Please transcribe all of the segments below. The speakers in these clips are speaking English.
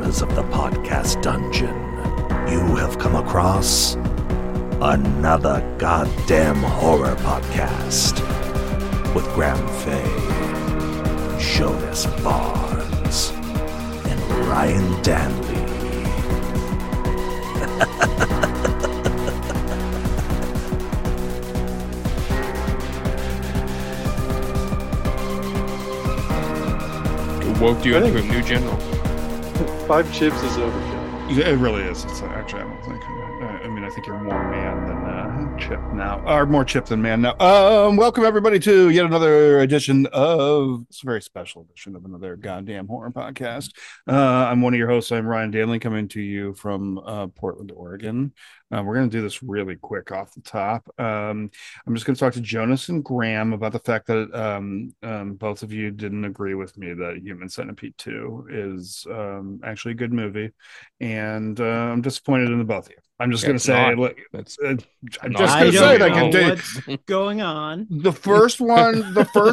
of the podcast dungeon. You have come across another goddamn horror podcast with Graham Faye, Jonas Barnes, and Ryan Danley. Woke you into a new general. 5 chips is overkill. It really is. It's actually, I don't think. I think you're more man than chip now, or more chip than man now. Welcome everybody to yet another edition of it's a very special edition of another goddamn horror podcast. I'm one of your hosts. I'm Ryan Danley, coming to you from Portland, Oregon. We're going to do this really quick off the top. I'm just going to talk to Jonas and Graham about the fact that both of you didn't agree with me that Human Centipede 2 is actually a good movie, and I'm disappointed in the both of you. I'm just going to say, look, I'm just going to say that what's going on. The first one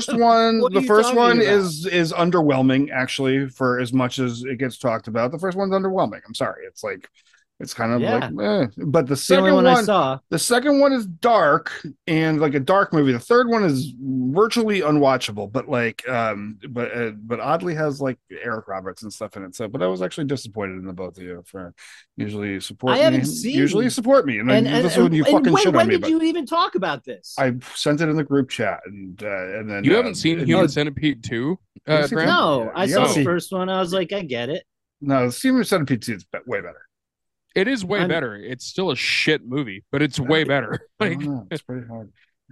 is underwhelming, actually, for as much as it gets talked about. The first one's underwhelming. I'm sorry. It's kind of like, but the second one is dark and like a dark movie. The third one is virtually unwatchable, but but oddly has like Eric Roberts and stuff in it. So, but I was actually disappointed in the both of you for usually support me. Usually support me, and this is when you fucking shit on me. When did you even talk about this? I sent it in the group chat, and then you haven't seen Human Centipede 2? No, I saw the first one. I was like, I get it. No, Human Centipede 2 is way better. It is way better. It's still a shit movie, but it's way better. Like, it's pretty hard.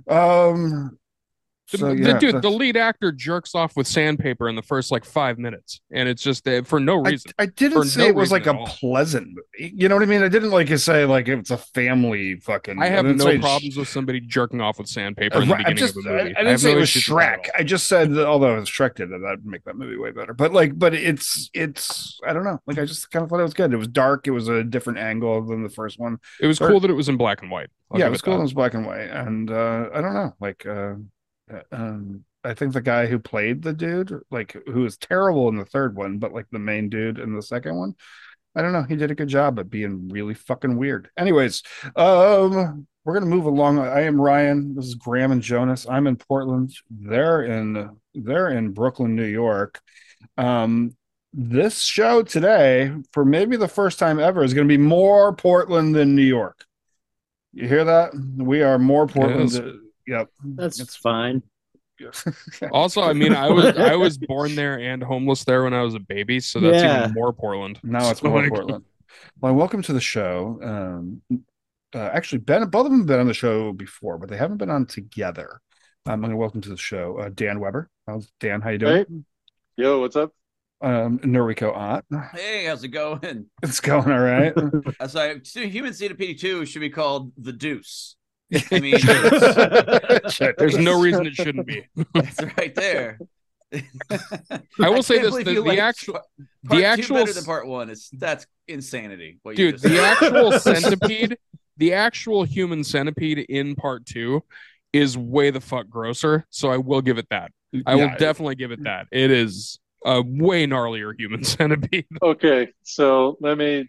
The lead actor jerks off with sandpaper in the first 5 minutes, and it's just for no reason. I didn't say it was like a pleasant movie. You know what I mean? I didn't say it's a family fucking. I have no problems with somebody jerking off with sandpaper in the beginning of a movie. I didn't say it was Shrek. I just said that, although Shrek did that'd make that movie way better. But it's I don't know. I just kind of thought it was good. It was dark. It was a different angle than the first one. It was cool that it was in black and white. It was cool. It was black and white, and I don't know. I think the guy who played the dude, who was terrible in the third one, but the main dude in the second one, I don't know, he did a good job at being really fucking weird. Anyways, we're gonna move along. I am Ryan. This is Graham and Jonas. I'm in Portland. They're in Brooklyn, New York. This show today, for maybe the first time ever, is going to be more Portland than New York. You hear that? We are more Portland. Yep, that's fine. Also, I was born there and homeless there when I was a baby, so that's even more Portland. Now it's more Portland. Well, welcome to the show. Actually, both of them have been on the show before, but they haven't been on together. I'm going to welcome to the show Dan Weber. Dan, how you doing? Hey. Yo, what's up? Noriko Ott. Hey, how's it going? It's going all right. So Human Centipede 2 should be called The Deuce. I mean, there's no reason it shouldn't be. It's right there. I will say this: the actual better than part one that's insanity. Dude, the actual centipede, the actual human centipede in part 2 is way the fuck grosser. So I will give it that. I will definitely give it that. It is a way gnarlier human centipede. Okay, so let me.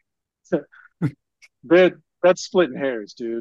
That's splitting hairs, dude.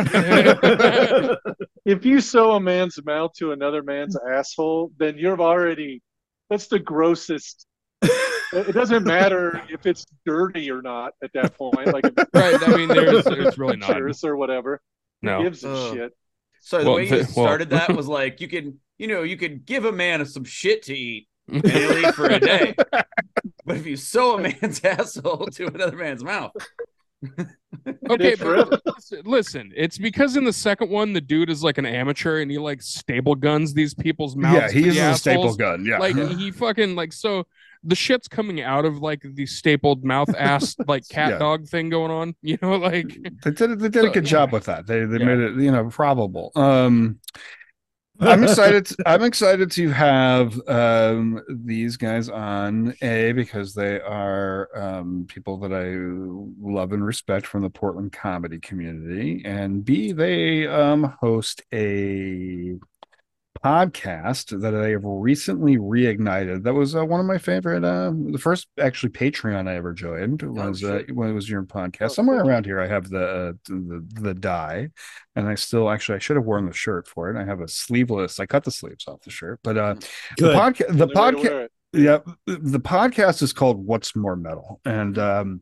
If you sew a man's mouth to another man's asshole, then that's the grossest. It doesn't matter if it's dirty or not at that point. Right. I mean, there's really not. Or whatever. No. Who gives a shit? So the way you started that was you could give a man some shit to eat and he'll eat for a day. But if you sew a man's asshole to another man's mouth. Okay, but listen, it's because in the second one the dude is an amateur and he staple guns these people's mouths. Yeah, he uses a staple gun. Yeah, he fucking so the shit's coming out of the stapled mouth ass cat dog thing going on. They did a good job with that. They made it probable. I'm excited to have these guys on, because they are people that I love and respect from the Portland comedy community, and B, they host a podcast that I have recently reignited. That was one of my favorite. The first actually Patreon I ever joined was when it was your podcast. Somewhere around here, I have the die, and I still actually I should have worn the shirt for it. I have a sleeveless. I cut the sleeves off the shirt, but the podcast. Yeah, the podcast is called "What's More Metal," and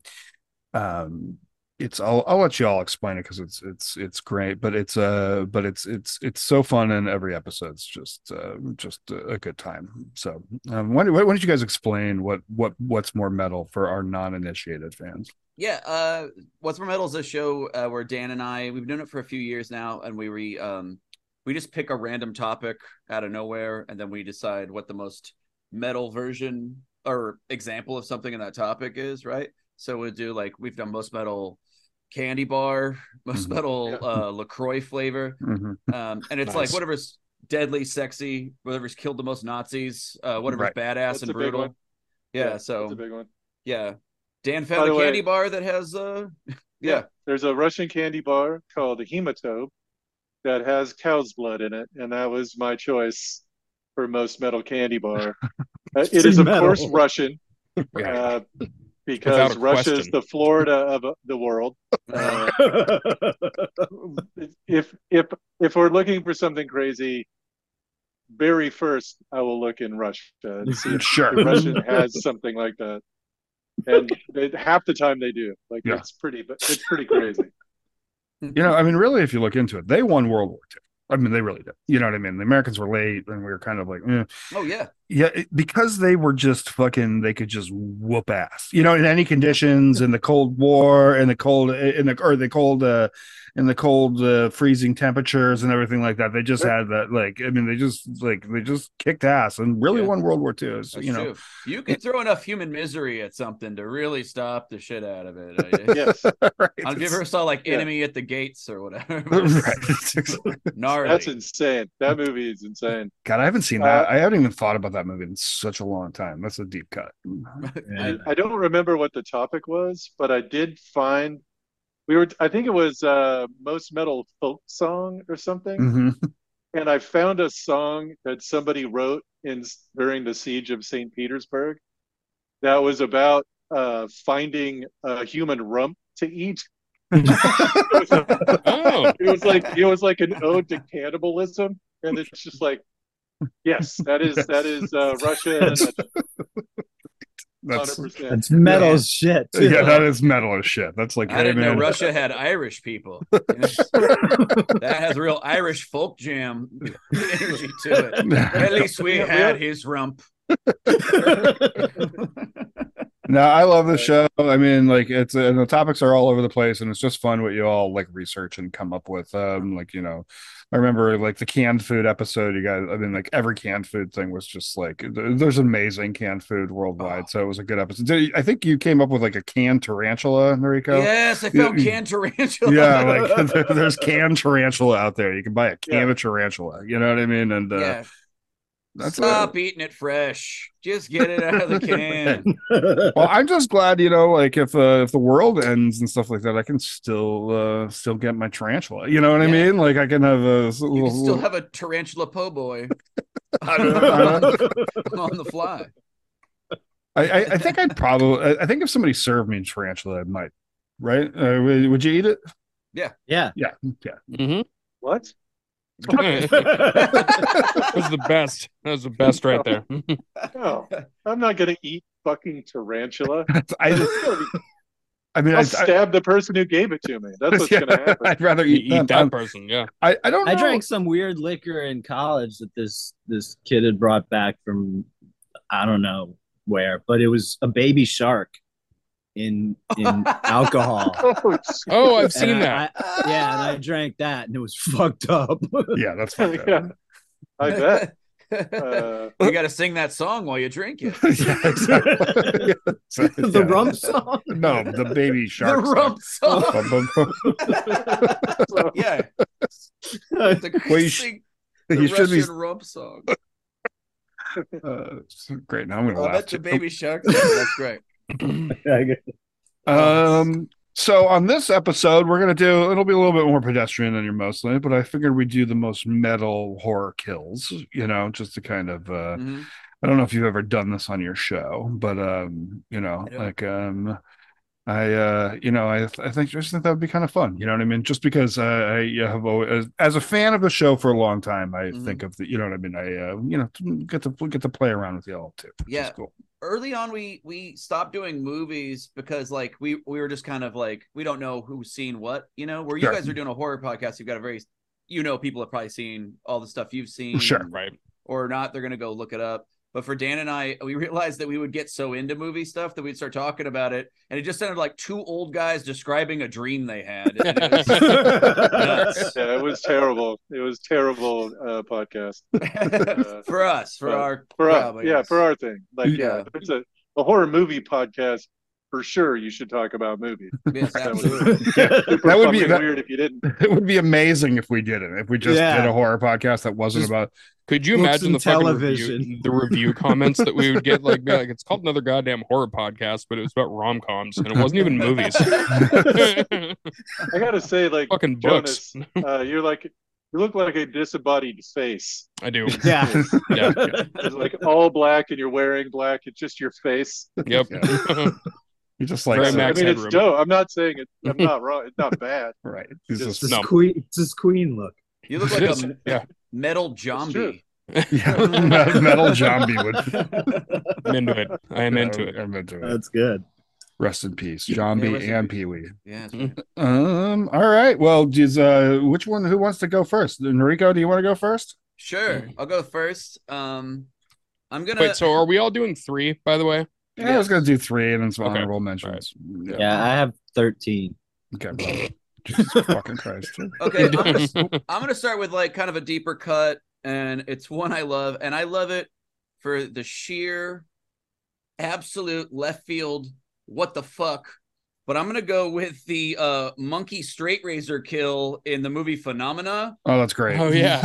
it's I'll let you all explain it because it's great, but it's so fun, and every episode's just a good time. So why don't you guys explain what's more metal for our non-initiated fans? Yeah, What's More Metal is a show where Dan and I, we've done it for a few years now, and we just pick a random topic out of nowhere, and then we decide what the most metal version or example of something in that topic is, right? So we'll do we've done most metal candy bar, most metal LaCroix flavor, and it's like whatever's deadly, sexy, whatever's killed the most Nazis, whatever's badass that's and brutal. Yeah, so that's a big one. Yeah, Dan found a candy bar that has there's a Russian candy bar called a Hematobe that has cow's blood in it, and that was my choice for most metal candy bar. It is of course Russian. Because Russia is the Florida of the world. If we're looking for something crazy, very first I will look in Russia and see if the Russian has something like that. And half the time they do. It's pretty crazy. I mean, really, if you look into it, they won World War II. I mean, they really did. You know what I mean? The Americans were late, and we were kind of like, oh yeah, because they were just fucking. They could just whoop ass, in any conditions, in the Cold War, in the cold freezing temperatures and everything like that. They just had that. They just kicked ass and really won World War II. So, true. You can throw enough human misery at something to really stop the shit out of it. Yes. Right. Have you ever saw Enemy at the Gates or whatever? Gnarly. That's insane. That movie is insane. God, I haven't seen that. I haven't even thought about that movie in such a long time. That's a deep cut. I don't remember what the topic was, but I did find I think it was most metal folk song or something. Mm-hmm. And I found a song that somebody wrote during the siege of St. Petersburg that was about finding a human rump to eat. It was like an ode to cannibalism, and it's just yes, that is Russia. That's metal as shit. Too. Yeah, that is metal as shit. That's I didn't know Russia had Irish people. That has real Irish folk jam energy to it. At least we had his rump. No, I love the show. I mean, it's and the topics are all over the place, and it's just fun what you all research and come up with. I remember the canned food episode. You guys, I mean, every canned food thing was just there's amazing canned food worldwide. So it was a good episode. I think you came up with a canned tarantula, Noriko. Yes, I found canned tarantula. Yeah, there's canned tarantula out there. You can buy a can of tarantula. You know what I mean? And stop eating it fresh. Just get it out of the can. Well, I'm just glad, if the world ends and stuff like that, I can still get my tarantula. You know what I mean? I can have still have a tarantula po' boy on the fly. I think I think if somebody served me tarantula, I might. Right? Would you eat it? Yeah. Mm-hmm. What? That was the best. That was the best right there. No, I'm not gonna eat fucking tarantula. I'll stab the person who gave it to me. That's what's gonna happen. I'd rather eat that person. Yeah. I don't know. I drank some weird liquor in college that this kid had brought back from I don't know where, but it was a baby shark in alcohol. Oh, I've seen that. And I drank that, and it was fucked up. Yeah, that's fucked up. Yeah, I bet. You got to sing that song while you drink it. Yeah, exactly. The rump song? No, the baby shark. The rump song. Yeah. You should be rump song. Great. Now I'm gonna laugh. That's the baby shark. That's great. So on this episode, we're gonna do. It'll be a little bit more pedestrian than your mostly, but I figured we'd do the most metal horror kills. Just to kind of. I don't know if you've ever done this on your show, but I just think that would be kind of fun. You know what I mean? Just because I have always, as a fan of the show for a long time, I think of the, you know what I mean? I get to play around with y'all too. Yeah. Cool. Early on, we stopped doing movies because like we were just kind of like, we don't know who's seen what, where you guys are doing a horror podcast. You've got a very, people have probably seen all the stuff you've seen. Sure. Right. Or not. They're going to go look it up. But for Dan and I, we realized that we would get so into movie stuff that we'd start talking about it. And it just sounded like two old guys describing a dream they had. And it was nuts. Yeah, it was terrible. It was terrible podcast. For us, for our thing. Like, if it's a horror movie podcast, for sure you should talk about movies. Yes, absolutely. That would be weird if you didn't. It would be amazing if we didn't. If we just did a horror podcast that wasn't about. Could you imagine the fucking review comments that we would get? Like, it's called Another Goddamn Horror Podcast, but it was about rom-coms, and it wasn't even movies. I gotta say, like, fucking Jonas, books. You look like a disembodied face. I do. Yeah. Yeah. It's like all black, and you're wearing black. It's just your face. Yep. You just like. It's dope. I'm not saying it. I'm not wrong. It's not bad. Right. It's his queen look. You look like a metal zombie. Metal zombie would. I'm into it. I'm into it. That's good. Rest in peace, Zombie and Pee Wee. Yeah. All right. Well, which one? Who wants to go first? Noriko, do you want to go first? Sure, I'll go first. I'm gonna. Wait. So, are we all doing 3? By the way. Yeah, I was gonna do 3 and then some honorable mentions. Right. Yeah, I have 13. Okay. Well, Jesus fucking Christ. Okay, I'm gonna start with like kind of a deeper cut, and it's one I love, and I love it for the sheer, absolute left field. What the fuck? But I'm gonna go with the monkey straight razor kill in the movie Phenomena. Oh, that's great. Oh yeah.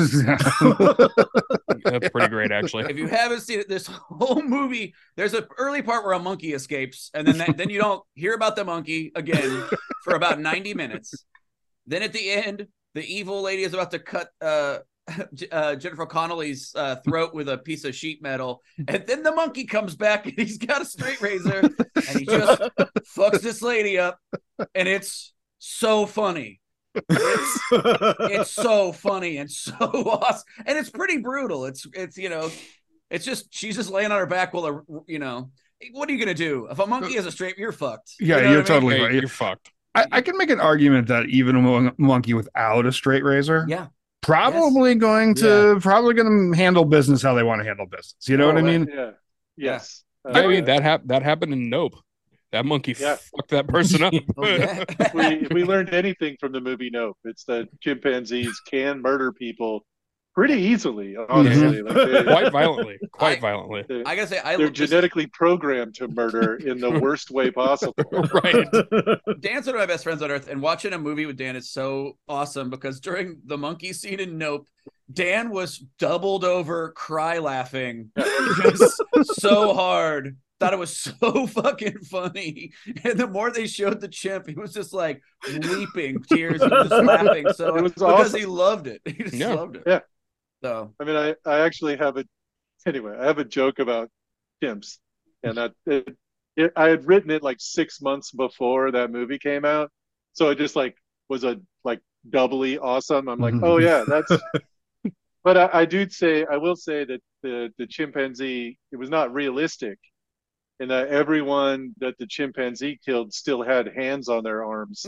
That's pretty great, actually. If you haven't seen it, this whole movie, there's an early part where a monkey escapes, and then you don't hear about the monkey again for about 90 minutes. Then at the end, the evil lady is about to cut Jennifer Connelly's throat with a piece of sheet metal, and then the monkey comes back and he's got a straight razor and he just fucks this lady up, and it's so funny. It's so funny and so awesome, and it's pretty brutal. It's just she's just laying on her back while what are you gonna do if a monkey has a straight? You're fucked. Yeah, you're totally right. You're fucked. I can make an argument that even a monkey without a straight razor, probably going to handle business how they want to handle business. You know what I mean? Yeah. Yes. I mean that happened in Nope. That monkey fucked that person up. If we learned anything from the movie Nope, it's that chimpanzees can murder people pretty easily, honestly. Quite violently. Violently. I gotta say, they're genetically programmed to murder in the worst way possible. Right. Dan's one of my best friends on earth, and watching a movie with Dan is so awesome because during the monkey scene in Nope, Dan was doubled over, cry laughing, just so hard. Thought it was so fucking funny, and the more they showed the chimp, he was just like weeping tears and just laughing. So it was because awesome. He loved it. He just loved it. Yeah. So I mean, I actually have I have a joke about chimps, and that I had written it like 6 months before that movie came out, so it just like was doubly awesome. I'm like, oh yeah, that's. But I will say that the chimpanzee, it was not realistic. And that everyone that the chimpanzee killed still had hands on their arms.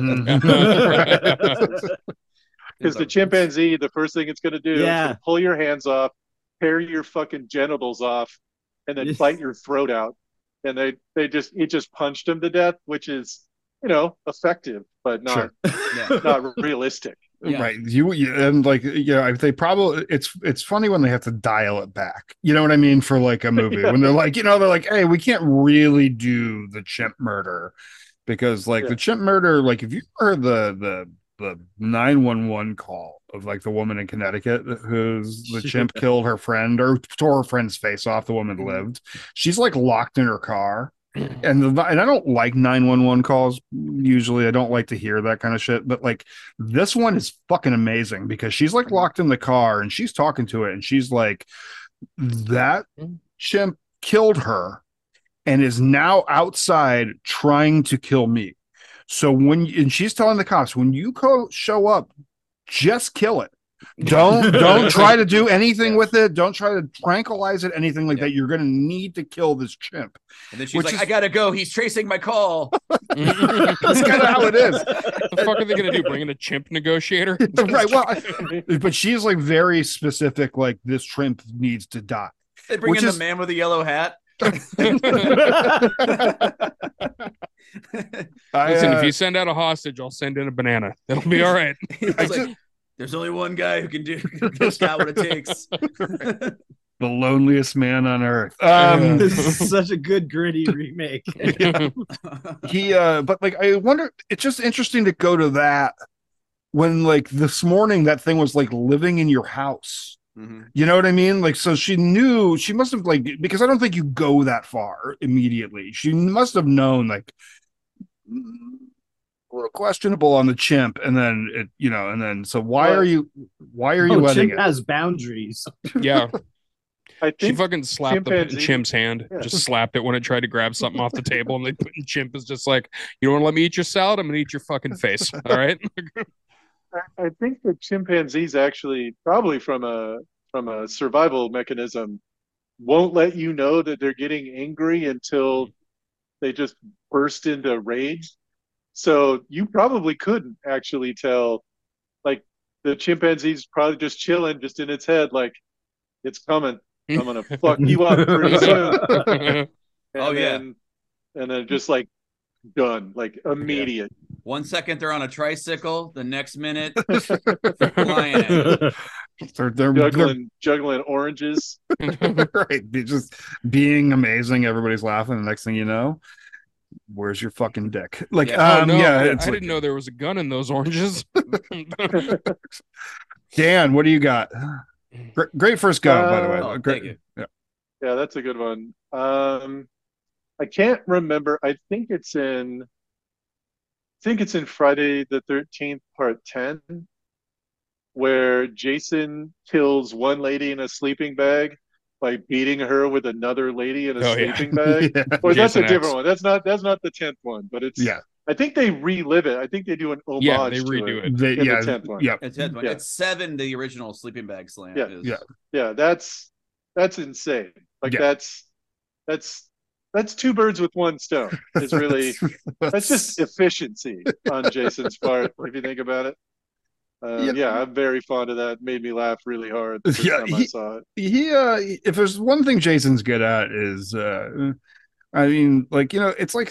Because the chimpanzee, the first thing it's going to do is pull your hands off, tear your fucking genitals off, and then bite your throat out. And it just punched him to death, which is, effective, but not not realistic. Yeah. Right. They probably it's funny when they have to dial it back. You know what I mean? For like a movie when they're like, hey, we can't really do the chimp murder because the chimp murder, like if you heard the 911 call of like the woman in Connecticut who's the chimp killed her friend or tore her friend's face off, the woman lived. She's like locked in her car. and I don't like 911 calls. Usually I don't like to hear that kind of shit, but like this one is fucking amazing because she's like locked in the car and she's talking to it and she's like, that chimp killed her and is now outside trying to kill me. So and she's telling the cops, when you show up, just kill it. Don't try to do anything with it. Don't try to tranquilize it, anything like that. You're going to need to kill this chimp. And then she's like, I gotta go. He's tracing my call. That's kind of how it is. What the fuck are they going to do? Bring in a chimp negotiator? Right. Well, but she's like very specific, like this chimp needs to die. They bring in the man with the yellow hat. Listen, if you send out a hostage, I'll send in a banana. That'll be all right. There's only one guy who can do just got what it takes. The loneliest man on earth. This is such a good gritty remake. But like I wonder, it's just interesting to go to that when like this morning that thing was like living in your house. Mm-hmm. You know what I mean? Like, so she knew, she must have like, because I don't think you go that far immediately. She must have known like a little questionable on the chimp, and then it, you know, and then so why are you letting chimp it? has boundaries. Yeah. I think she fucking slapped the chimp's hand, just slapped it when it tried to grab something off the table, and the chimp is just like, you don't want to let me eat your salad? I'm gonna eat your fucking face. All right. I think the chimpanzees actually, probably from a survival mechanism, won't let you know that they're getting angry until they just burst into rage. So you probably couldn't actually tell. Like the chimpanzee's probably just chilling, just in its head, like it's coming. I'm gonna fuck you up pretty soon. And then just like done, like immediate. Yeah. 1 second they're on a tricycle, the next minute flying it. They're juggling oranges. Right, just being amazing. Everybody's laughing. The next thing you know, where's your fucking dick? Like, I didn't know there was a gun in those oranges. Dan, what do you got? Great first go, by the way. Great. Thank you. Yeah, that's a good one. I can't remember. I think it's in Friday the 13th, part 10, where Jason kills one lady in a sleeping bag by beating her with another lady in a sleeping bag. Yeah. Or Jason that's a different one. That's not the 10th one, but it's I think they relive it. I think they do an homage. Yeah, they redo it. The 10th one. Yeah. The 10th one. Yeah. It's 7, the original sleeping bag slam. Yeah, that's insane. Like that's two birds with one stone. It's really that's just efficiency on Jason's part, if you think about it. I'm very fond of that. Made me laugh really hard the first time I saw it. If there's one thing Jason's good at is I mean, like, you know, it's like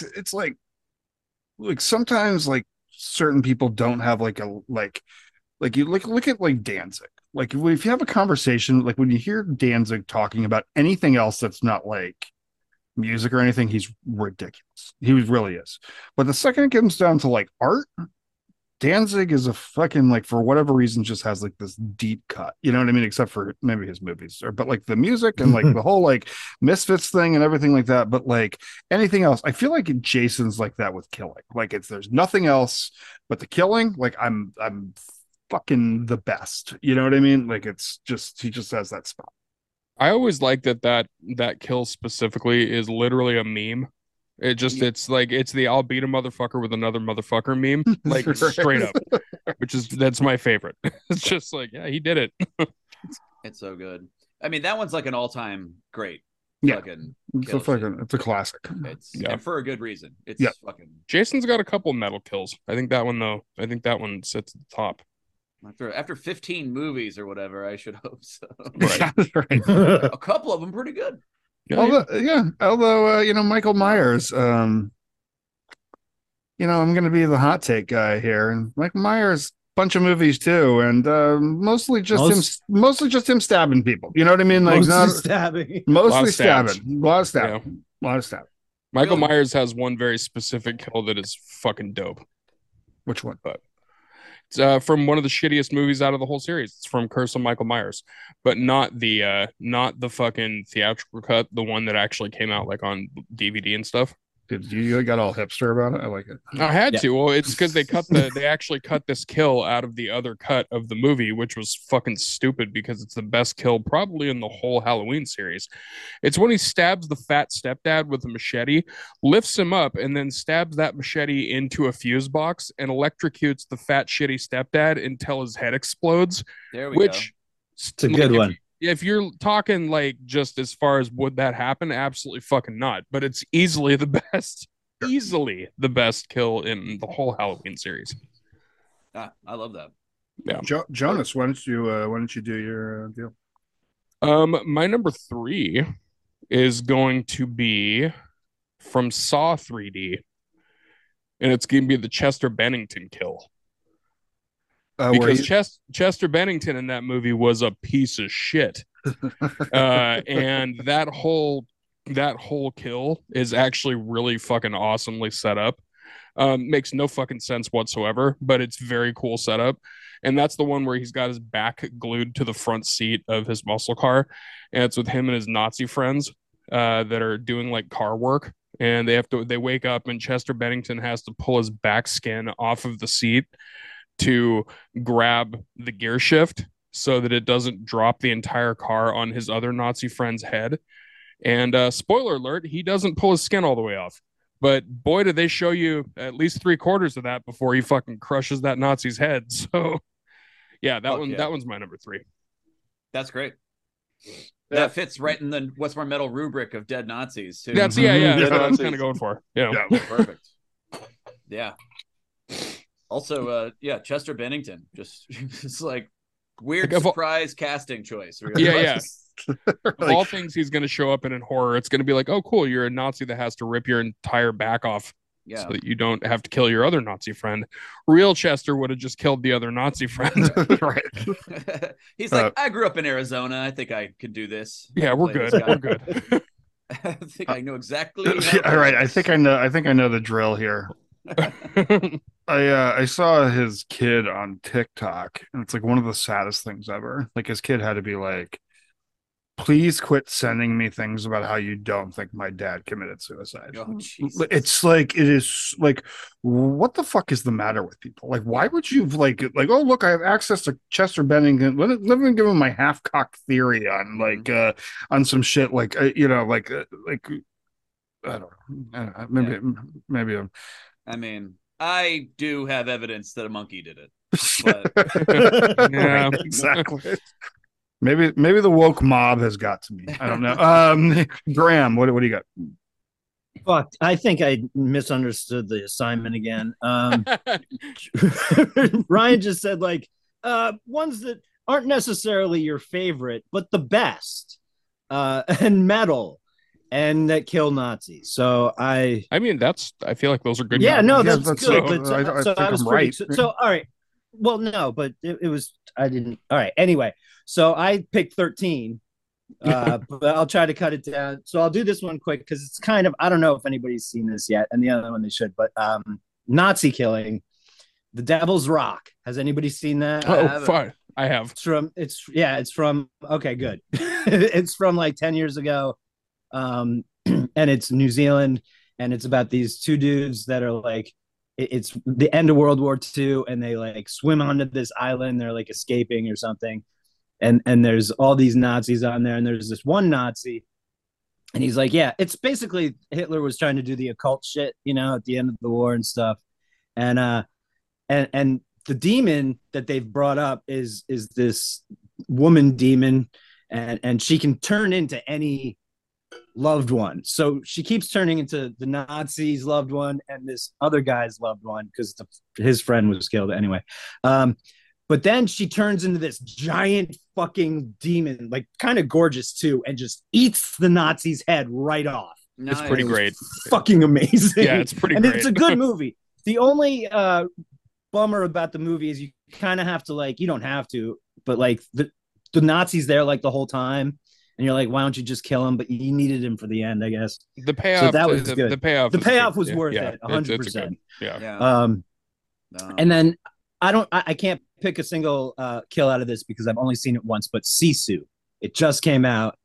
sometimes like certain people don't have like a like you look at like Danzig. Like if you have a conversation, like when you hear Danzig talking about anything else that's not like music or anything, he's ridiculous. He really is. But the second it comes down to like art, Danzig is a fucking, like, for whatever reason, just has like this deep cut. You know what I mean? Except for maybe his movies, but like the music and like the whole like Misfits thing and everything like that. But like anything else, I feel like Jason's like that with killing. Like there's nothing else but the killing. Like I'm fucking the best. You know what I mean? Like it's just, he just has that spot. I always like that kill specifically is literally a meme. It's like it's the I'll beat a motherfucker with another motherfucker meme, like straight up, that's my favorite. It's just like, yeah, he did it. It's so good. I mean, that one's like an all-time great. Yeah, it's a classic. And for a good reason. It's fucking. Jason's got a couple metal kills. I think that one sits at the top. After 15 movies or whatever, I should hope so. Right. A couple of them pretty good. Although you know, Michael Myers, you know, I'm going to be the hot take guy here, and Michael Myers, bunch of movies too, and mostly just him stabbing people. You know what I mean? Like stabbing, mostly stabbing, a lot of stabbing. Michael Myers has one very specific kill that is fucking dope. Which one? But it's from one of the shittiest movies out of the whole series. It's from Curse of Michael Myers, but not the fucking theatrical cut, the one that actually came out like on DVD and stuff. You got all hipster about it. I like it. I had to. Well, it's because they actually cut this kill out of the other cut of the movie, which was fucking stupid because it's the best kill probably in the whole Halloween series. It's when he stabs the fat stepdad with a machete, lifts him up, and then stabs that machete into a fuse box and electrocutes the fat shitty stepdad until his head explodes. There we go. It's a good one. If you're talking like just as far as would that happen, absolutely fucking not. But it's easily the best kill in the whole Halloween series. I love that. Yeah, Jonas, why don't you do your deal? My number 3 is going to be from Saw 3D, and it's going to be the Chester Bennington kill. Because Chester Bennington in that movie was a piece of shit, and that whole kill is actually really fucking awesomely set up. Makes no fucking sense whatsoever, but it's very cool setup. And that's the one where he's got his back glued to the front seat of his muscle car, and it's with him and his Nazi friends that are doing like car work, and they wake up and Chester Bennington has to pull his back skin off of the seat to grab the gear shift so that it doesn't drop the entire car on his other Nazi friend's head. And spoiler alert, he doesn't pull his skin all the way off. But boy, did they show you at least 3/4 of that before he fucking crushes that Nazi's head. So yeah, that one's my number 3. That's great. That fits right in the What's More Metal rubric of dead Nazis too. That's that's what I was kind of going for. Yeah. Perfect. Yeah. Also, Chester Bennington, just it's like weird surprise casting choice. Really. Yeah. Of all things he's going to show up in horror, it's going to be like, oh, cool, you're a Nazi that has to rip your entire back off so that you don't have to kill your other Nazi friend. Real Chester would have just killed the other Nazi friend. Right. He's like, I grew up in Arizona. I think I could do this. Yeah, we're good. We're good. I think I know exactly. All right. I think I know the drill here. I saw his kid on TikTok, and it's like one of the saddest things ever. Like his kid had to be like, please quit sending me things about how you don't think my dad committed suicide. Oh, it's like, it is like, what the fuck is the matter with people? Like, why would you like, oh, look, I have access to Chester Bennington. Let me give him my half-cocked theory on like, on some shit. Like, I don't know. Maybe I'm. I mean, I do have evidence that a monkey did it. But... yeah, exactly. Maybe the woke mob has got to me. I don't know. Graham, what do you got? Fuck, I think I misunderstood the assignment again. Ryan just said like ones that aren't necessarily your favorite, but the best, and metal, and that kill Nazis. So I mean I feel like those are good. Yeah, no, that's good. So, but I was right. So all right. Well, no, but it was I didn't. All right. Anyway, so I picked 13. But I'll try to cut it down. So I'll do this one quick because it's kind of, I don't know if anybody's seen this yet, and the other one they should, but Nazi killing, The Devil's Rock. Has anybody seen that? Oh, fine. I have. It's from okay, good. It's from like 10 years ago. And it's New Zealand, and it's about these two dudes that are like, it's the end of World War II, and they like swim onto this island. They're like escaping or something. And there's all these Nazis on there, and there's this one Nazi, and he's like, yeah, it's basically Hitler was trying to do the occult shit, at the end of the war and stuff. And the demon that they've brought up is this woman demon, and she can turn into any loved one. So she keeps turning into the Nazi's loved one and this other guy's loved one because his friend was killed anyway. But then she turns into this giant fucking demon, like kind of gorgeous too, and just eats the Nazi's head right off. Nice. It's pretty great. Fucking amazing. Yeah, it's pretty and great. It's a good movie. The only bummer about the movie is you kind of have to like, you don't have to, but like the Nazi's there like the whole time. And you're like, why don't you just kill him? But you needed him for the end, I guess. The payoff. So that was good. The payoff. The payoff was worth it, 100%. Yeah. And then I can't pick a single kill out of this because I've only seen it once. But Sisu, it just came out.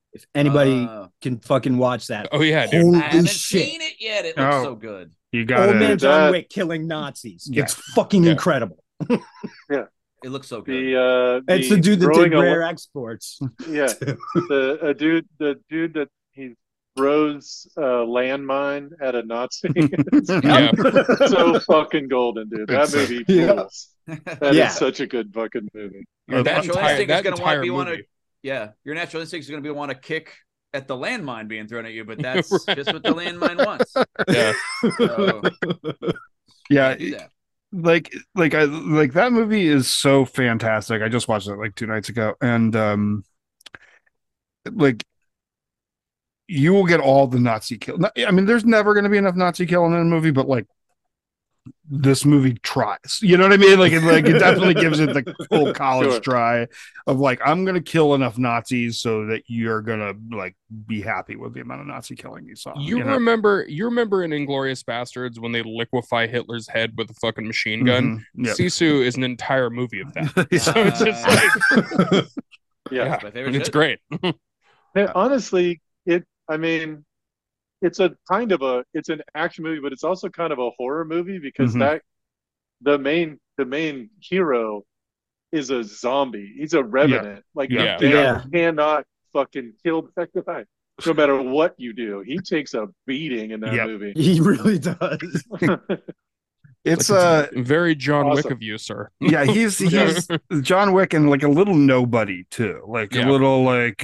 If anybody can fucking watch that. Oh yeah, dude. Holy I haven't shit. seen it yet. It looks so good. You got Old man it. John Wick killing Nazis. Yeah. It's fucking incredible. It looks so good. It's the dude that did Rare Exports. Yeah, the dude that he throws a landmine at a Nazi. So fucking golden, dude. That movie rules. That is such a good fucking movie. Your natural instinct is going to want to. movie. Yeah, your natural instinct is going to be want to kick at the landmine being thrown at you, but that's just what the landmine wants. Yeah. So, Yeah. do that. Like that movie is so fantastic. I just watched it like 2 nights ago, and like you will get all the Nazi kill. I mean, there's never going to be enough Nazi killing in a movie, but like this movie tries. You know what I mean? Like it definitely gives it the full college try of like, I'm going to kill enough Nazis so that you're going to like be happy with the amount of Nazi killing you saw. You remember in Inglourious Bastards when they liquefy Hitler's head with a fucking machine gun? Mm-hmm. Yep. Sisu is an entire movie of that. So it's just like, Yeah, That's my favorite it's shit. great. honestly, it's an action movie, but it's also kind of a horror movie because the main hero is a zombie. He's a revenant. Like they cannot fucking kill that guy. No matter what you do, he takes a beating in that movie. He really does. It's like very John awesome. Wick of you, sir. Yeah, he's John Wick and like a little nobody too. Like a little like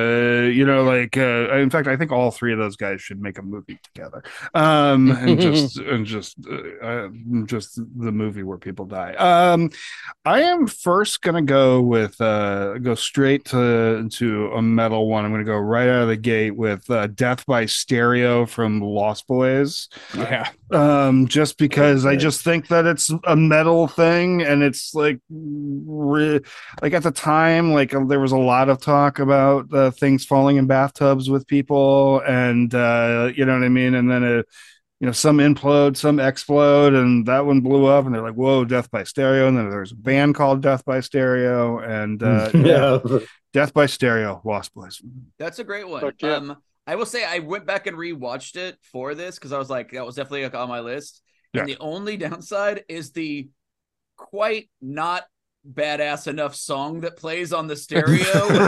in fact I think all 3 of those guys should make a movie together. And just the movie where people die. I am first gonna go with go straight to a metal one. I'm gonna go right out of the gate with Death by Stereo from Lost Boys. Yeah. Just because I just think that it's a metal thing, and it's like like at the time, like there was a lot of talk about things falling in bathtubs with people, and you know what I mean, and then some implode, some explode, and that one blew up, and they're like, whoa, Death by Stereo. And then there's a band called Death by Stereo, and Death by Stereo, Lost Boys. That's a great one. Yeah. I will say I went back and rewatched it for this because I was like, that was definitely like on my list. Yeah. And the only downside is the quite not badass enough song that plays on the stereo.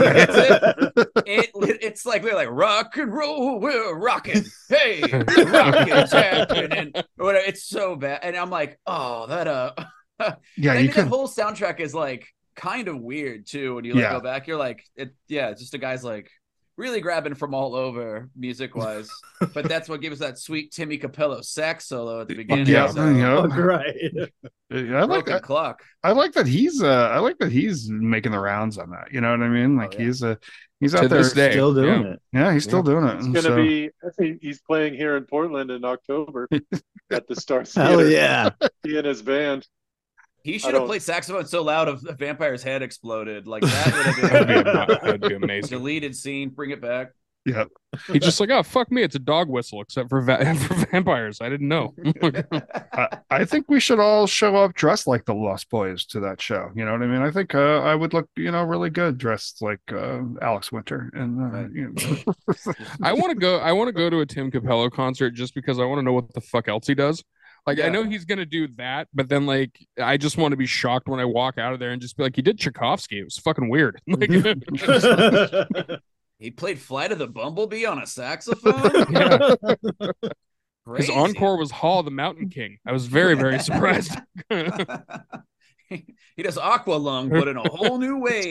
It's like we're like rock and roll, we're rocking, hey, rocking's happening. It's so bad, and I'm like, oh, that that whole soundtrack is like kind of weird too. When you go back, you're like, it's just a guy's like really grabbing from all over music wise, but that's what gives us that sweet Timmy Capello sax solo at the beginning. Right. I like that clock. I like that he's making the rounds on that. You know what I mean? Like he's out to there still doing it. Yeah, he's still doing it. It's gonna be. I think he's playing here in Portland in October at the Star Theater. Hell yeah! He and his band. He should have played saxophone so loud a vampire's head exploded. Like that would have that'd be amazing. Deleted scene, bring it back. Yeah. He's just like, oh, fuck me, it's a dog whistle, except for vampires. I didn't know. I think we should all show up dressed like the Lost Boys to that show. You know what I mean? I think I would look, really good dressed like Alex Winter. And I want to go to a Tim Capello concert just because I want to know what the fuck else he does. Like, I know he's going to do that, but then, like, I just want to be shocked when I walk out of there and just be like, he did Tchaikovsky. It was fucking weird. Like, he played Flight of the Bumblebee on a saxophone? His encore was Hall the Mountain King. I was very, very surprised. He does Aqualung, but in a whole new way.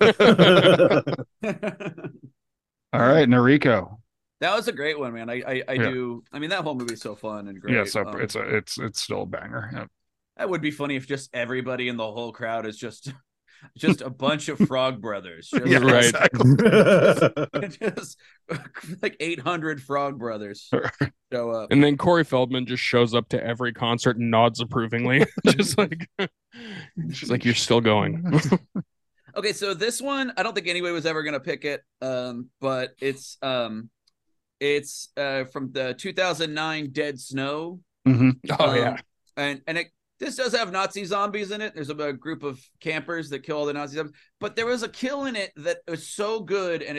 All right, Noriko. That was a great one, man. I do. I mean, that whole movie's so fun and great. Yeah, so it's still a banger. Yeah. That would be funny if just everybody in the whole crowd is just a bunch of Frog Brothers. Just, right. Exactly. Just like 800 Frog Brothers show up. And then Corey Feldman just shows up to every concert and nods approvingly. Just like, she's like, you're still going. Okay, so this one, I don't think anybody was ever going to pick it, but it's from the 2009 Dead Snow. Mm-hmm. Oh, yeah. And this does have Nazi zombies in it. There's a group of campers that kill all the Nazi zombies. But there was a kill in it that was so good, and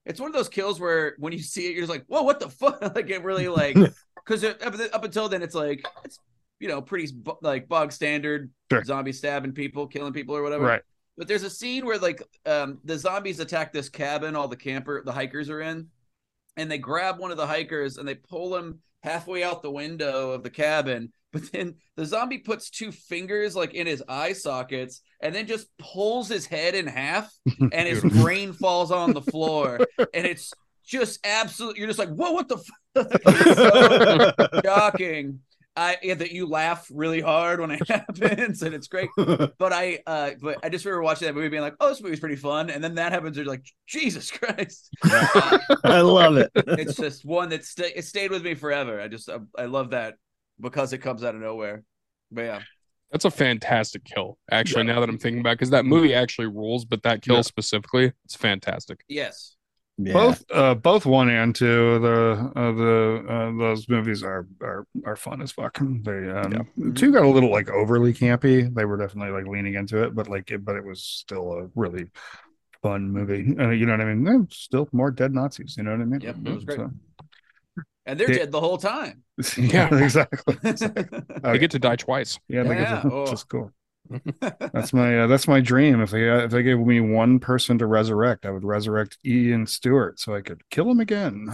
it's one of those kills where when you see it, you're just like, whoa, what the fuck? Like it really like, because up until then, it's like, it's, pretty like bog standard zombie stabbing people, killing people or whatever. Right. But there's a scene where like the zombies attack this cabin all the hikers are in, and they grab one of the hikers and they pull him halfway out the window of the cabin. But then the zombie puts 2 fingers like in his eye sockets and then just pulls his head in half and his brain falls on the floor. And it's just absolutely, you're just like, whoa, what the fuck? It's so shocking. That you laugh really hard when it happens and it's great. But I just remember watching that movie being like, oh, this movie's pretty fun. And then that happens, you're like, Jesus Christ. I love it. It's just one that it stayed with me forever. I love that because it comes out of nowhere. But yeah. That's a fantastic kill, actually, now that I'm thinking about it, because that movie actually rules, but that kill specifically, it's fantastic. Yes. Yeah. Both 1 and 2 those movies are fun as fuck. They 2 got a little like overly campy. They were definitely like leaning into it, but it was still a really fun movie. You know what I mean? Still more dead Nazis. You know what I mean? Yep, it was great. And they're dead the whole time. Yeah, exactly. They get to die twice. Yeah, they get to, just cool. That's my dream. If they gave me one person to resurrect, I would resurrect Ian Stewart so I could kill him again.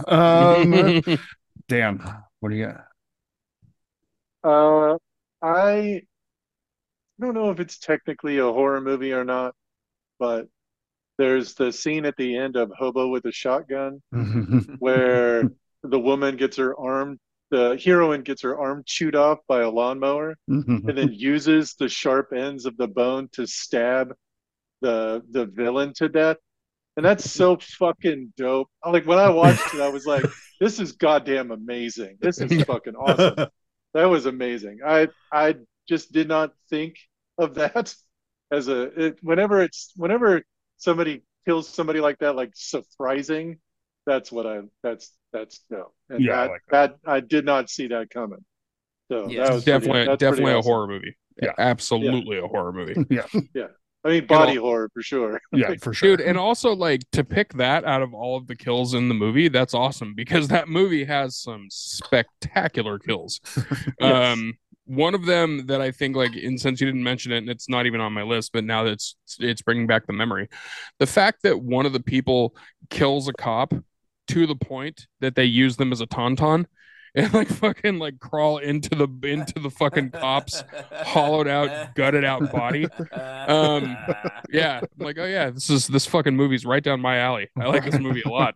Dan, what do you got? I don't know if it's technically a horror movie or not, but there's the scene at the end of Hobo with a Shotgun where the heroine gets her arm chewed off by a lawnmower and then uses the sharp ends of the bone to stab the villain to death. And that's so fucking dope. Like when I watched it, I was like, this is goddamn amazing. This is fucking awesome. That was amazing. I just did not think of that as whenever somebody kills somebody like that, like surprising, that's no. And that I did not see that coming. So that was definitely a awesome. horror movie. Yeah, absolutely a horror movie. Yeah. I mean, body horror for sure. Yeah, for sure. Dude, and also like to pick that out of all of the kills in the movie, that's awesome because that movie has some spectacular kills. Yes. One of them that I think like, and since you didn't mention it, and it's not even on my list, but now that it's bringing back the memory, the fact that one of the people kills a cop to the point that they use them as a tauntaun and like fucking like crawl into the fucking cop's hollowed out, gutted out body. Yeah, I'm like, oh yeah, this fucking movie's right down my alley. I like this movie a lot.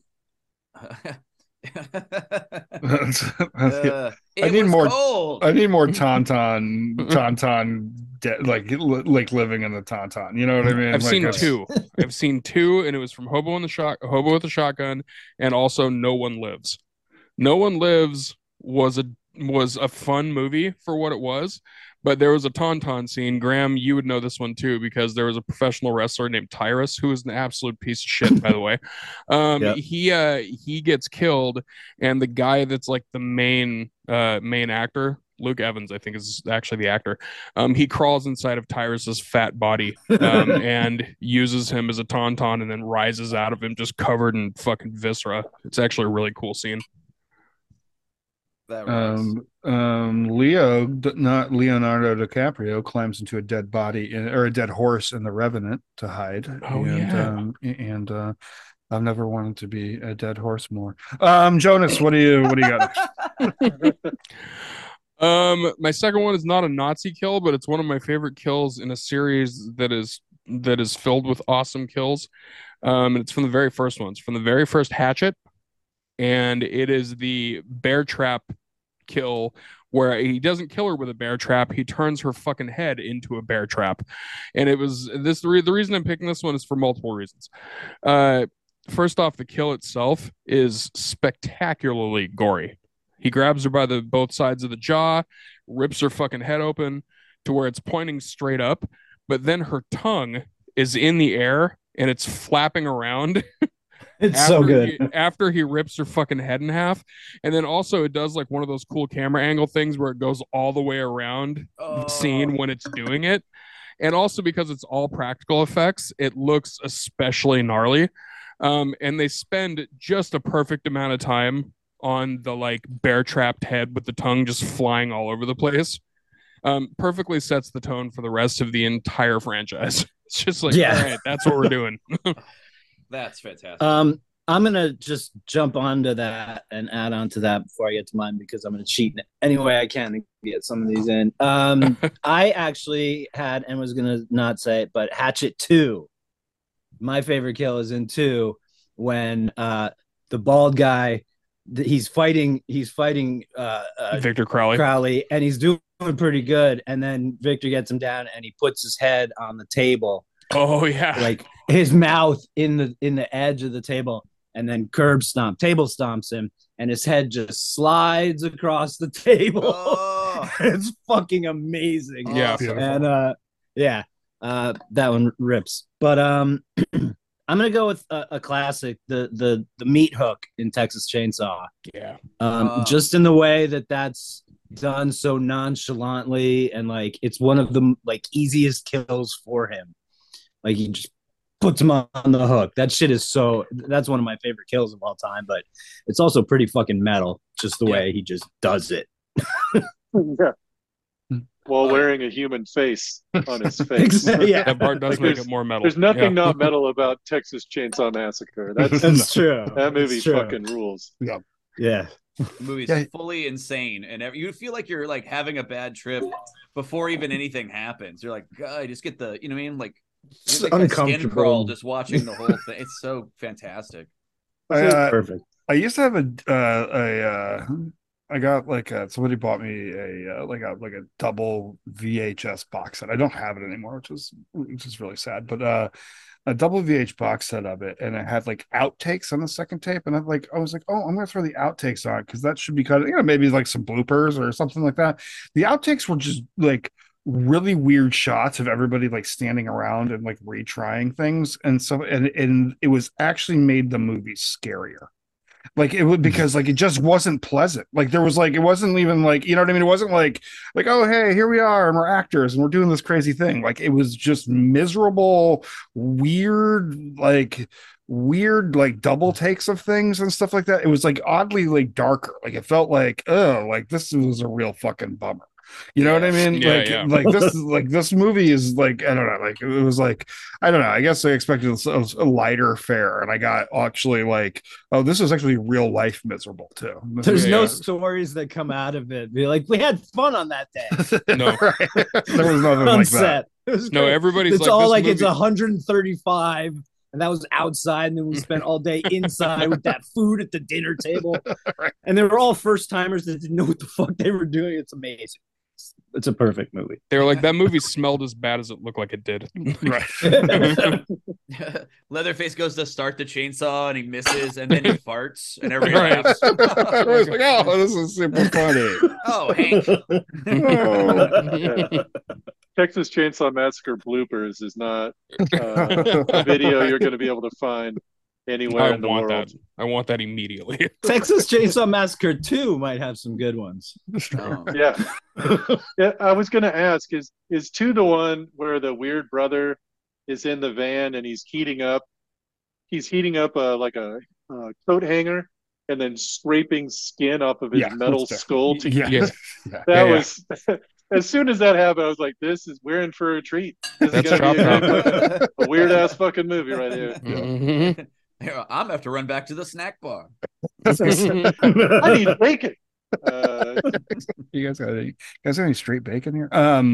I need more tauntaun like living in the tauntaun. You know what I mean? I've seen 2. I've seen 2, and it was from Hobo with a Shotgun, and also No One Lives. No One Lives was a fun movie for what it was, but there was a tauntaun scene. Graham, you would know this one too because there was a professional wrestler named Tyrus who was an absolute piece of shit, by the way. He gets killed, and the guy that's like the main actor, Luke Evans, I think is actually the actor. He crawls inside of Tyrus's fat body and uses him as a tauntaun, and then rises out of him just covered in fucking viscera. It's actually a really cool scene. Not Leonardo DiCaprio climbs into a dead body or a dead horse in The Revenant to hide. And I've never wanted to be a dead horse more. Jonas, what do you got? My second one is not a Nazi kill, but it's one of my favorite kills in a series that is filled with awesome kills. And it's from the very first ones, from the very first Hatchet, and it is the bear trap kill where he doesn't kill her with a bear trap, he turns her fucking head into a bear trap. And it was the reason I'm picking this one is for multiple reasons. First off, the kill itself is spectacularly gory. He grabs her by both sides of the jaw, rips her fucking head open to where it's pointing straight up, but then her tongue is in the air and it's flapping around. It's so good. After he rips her fucking head in half. And then also it does like one of those cool camera angle things where it goes all the way around the scene when it's doing it. And also because it's all practical effects, it looks especially gnarly. And they spend just a perfect amount of time on the like bear trapped head with the tongue just flying all over the place. Perfectly sets the tone for the rest of the entire franchise. It's just like, all right, that's what we're doing. That's fantastic. I'm gonna just jump onto that and add on to that before I get to mine because I'm gonna cheat any way I can to get some of these in. I actually had and was gonna not say it, but Hatchet 2. My favorite kill is in 2 when the bald guy he's fighting Victor Crowley, and he's doing pretty good, and then Victor gets him down and he puts his head on the table. Oh yeah, like his mouth in the edge of the table, and then table stomps him, and his head just slides across the table. Oh. It's fucking amazing. Yeah, and that one rips. But I'm gonna go with a classic, the meat hook in Texas Chainsaw. Yeah. Just in the way that's done so nonchalantly, and like it's one of the like easiest kills for him. Like he just puts him on the hook. That shit is that's one of my favorite kills of all time, but it's also pretty fucking metal, just the way he just does it. Yeah. While wearing a human face on his face. Yeah. That part does make it more metal. There's nothing not metal about Texas Chainsaw Massacre. That's true. That movie fucking rules. Yeah. Yeah. The movie's fully insane, and you feel like you're like having a bad trip before even anything happens. You're like, God, just get the, you know what I mean? Like, it's like uncomfortable. Skin crawl just watching the whole thing. It's so fantastic. Perfect. I used to have I got like somebody bought me a double VHS box set. I don't have it anymore, which is really sad. But a double VH box set of it, and it had like outtakes on the second tape, and I was like, oh, I'm gonna throw the outtakes on because that should be kind of maybe like some bloopers or something like that. The outtakes were just like really weird shots of everybody like standing around and like retrying things, and so and it was actually made the movie scarier. Like it would, because like it just wasn't pleasant. Like there was like, it wasn't even like, you know what I mean? It wasn't like, oh, hey, here we are and we're actors and we're doing this crazy thing. Like it was just miserable, weird like double takes of things and stuff like that. It was like oddly like darker. Like it felt like, oh, like this was a real fucking bummer. You know what I mean? Like this is like, this movie is like, I don't know, like it was like, I don't know, I guess I expected a lighter fare, and I got actually like, oh, this is actually real life miserable too. There's no stories that come out of it. Be like, we had fun on that day. No, there was nothing like that. No, everybody's it's like, all this like movie... it's 135. And that was outside, and then we spent all day inside with that food at the dinner table. Right. And they were all first timers that didn't know what the fuck they were doing. It's amazing. It's a perfect movie. They were like, that movie smelled as bad as it looked like it did. Right. Leatherface goes to start the chainsaw and he misses, and then he farts, and everybody laughs. I was like, oh, this is super funny. Oh, Hank. Yeah. Texas Chainsaw Massacre bloopers is not a video you're going to be able to find anywhere in the world. I want that immediately. Texas Chainsaw Massacre 2 might have some good ones. Oh. Yeah. Yeah, I was going to ask, is 2 the one where the weird brother is in the van and he's heating up a coat hanger and then scraping skin off of his metal skull to that was as soon as that happened, I was like, we're in for a treat. This is gonna be a weird ass fucking movie right here. Mm-hmm. I'm gonna have to run back to the snack bar. I need bacon. You guys got any straight bacon here?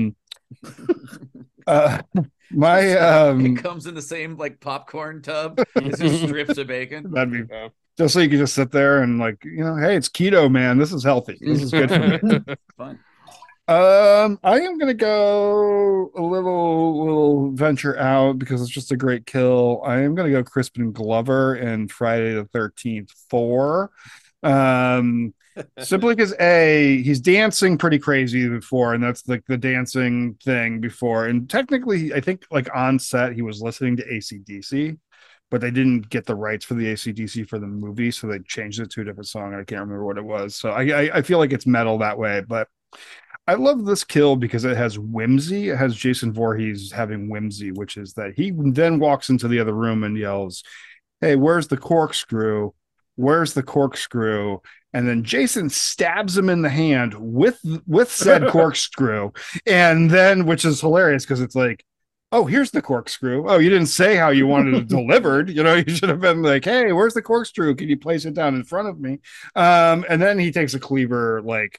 It comes in the same like popcorn tub. It's just strips of bacon. That'd be just so you can just sit there and like, hey, it's keto, man. This is healthy. This is good for me. Fun. I am gonna go a little venture out because it's just a great kill. I am gonna go Crispin Glover in Friday the 13th 4. Simply because he's dancing pretty crazy before, and that's like the dancing thing before. And technically, I think like on set he was listening to AC/DC, but they didn't get the rights for the AC/DC for the movie, so they changed it to a different song. I can't remember what it was. So I feel like it's metal that way, but I love this kill because it has whimsy. It has Jason Voorhees having whimsy, which is that he then walks into the other room and yells, hey, where's the corkscrew? Where's the corkscrew? And then Jason stabs him in the hand with said corkscrew. And then, which is hilarious because it's like, oh, here's the corkscrew. Oh, you didn't say how you wanted it delivered. You know, you should have been like, hey, where's the corkscrew? Can you place it down in front of me? And then he takes a cleaver like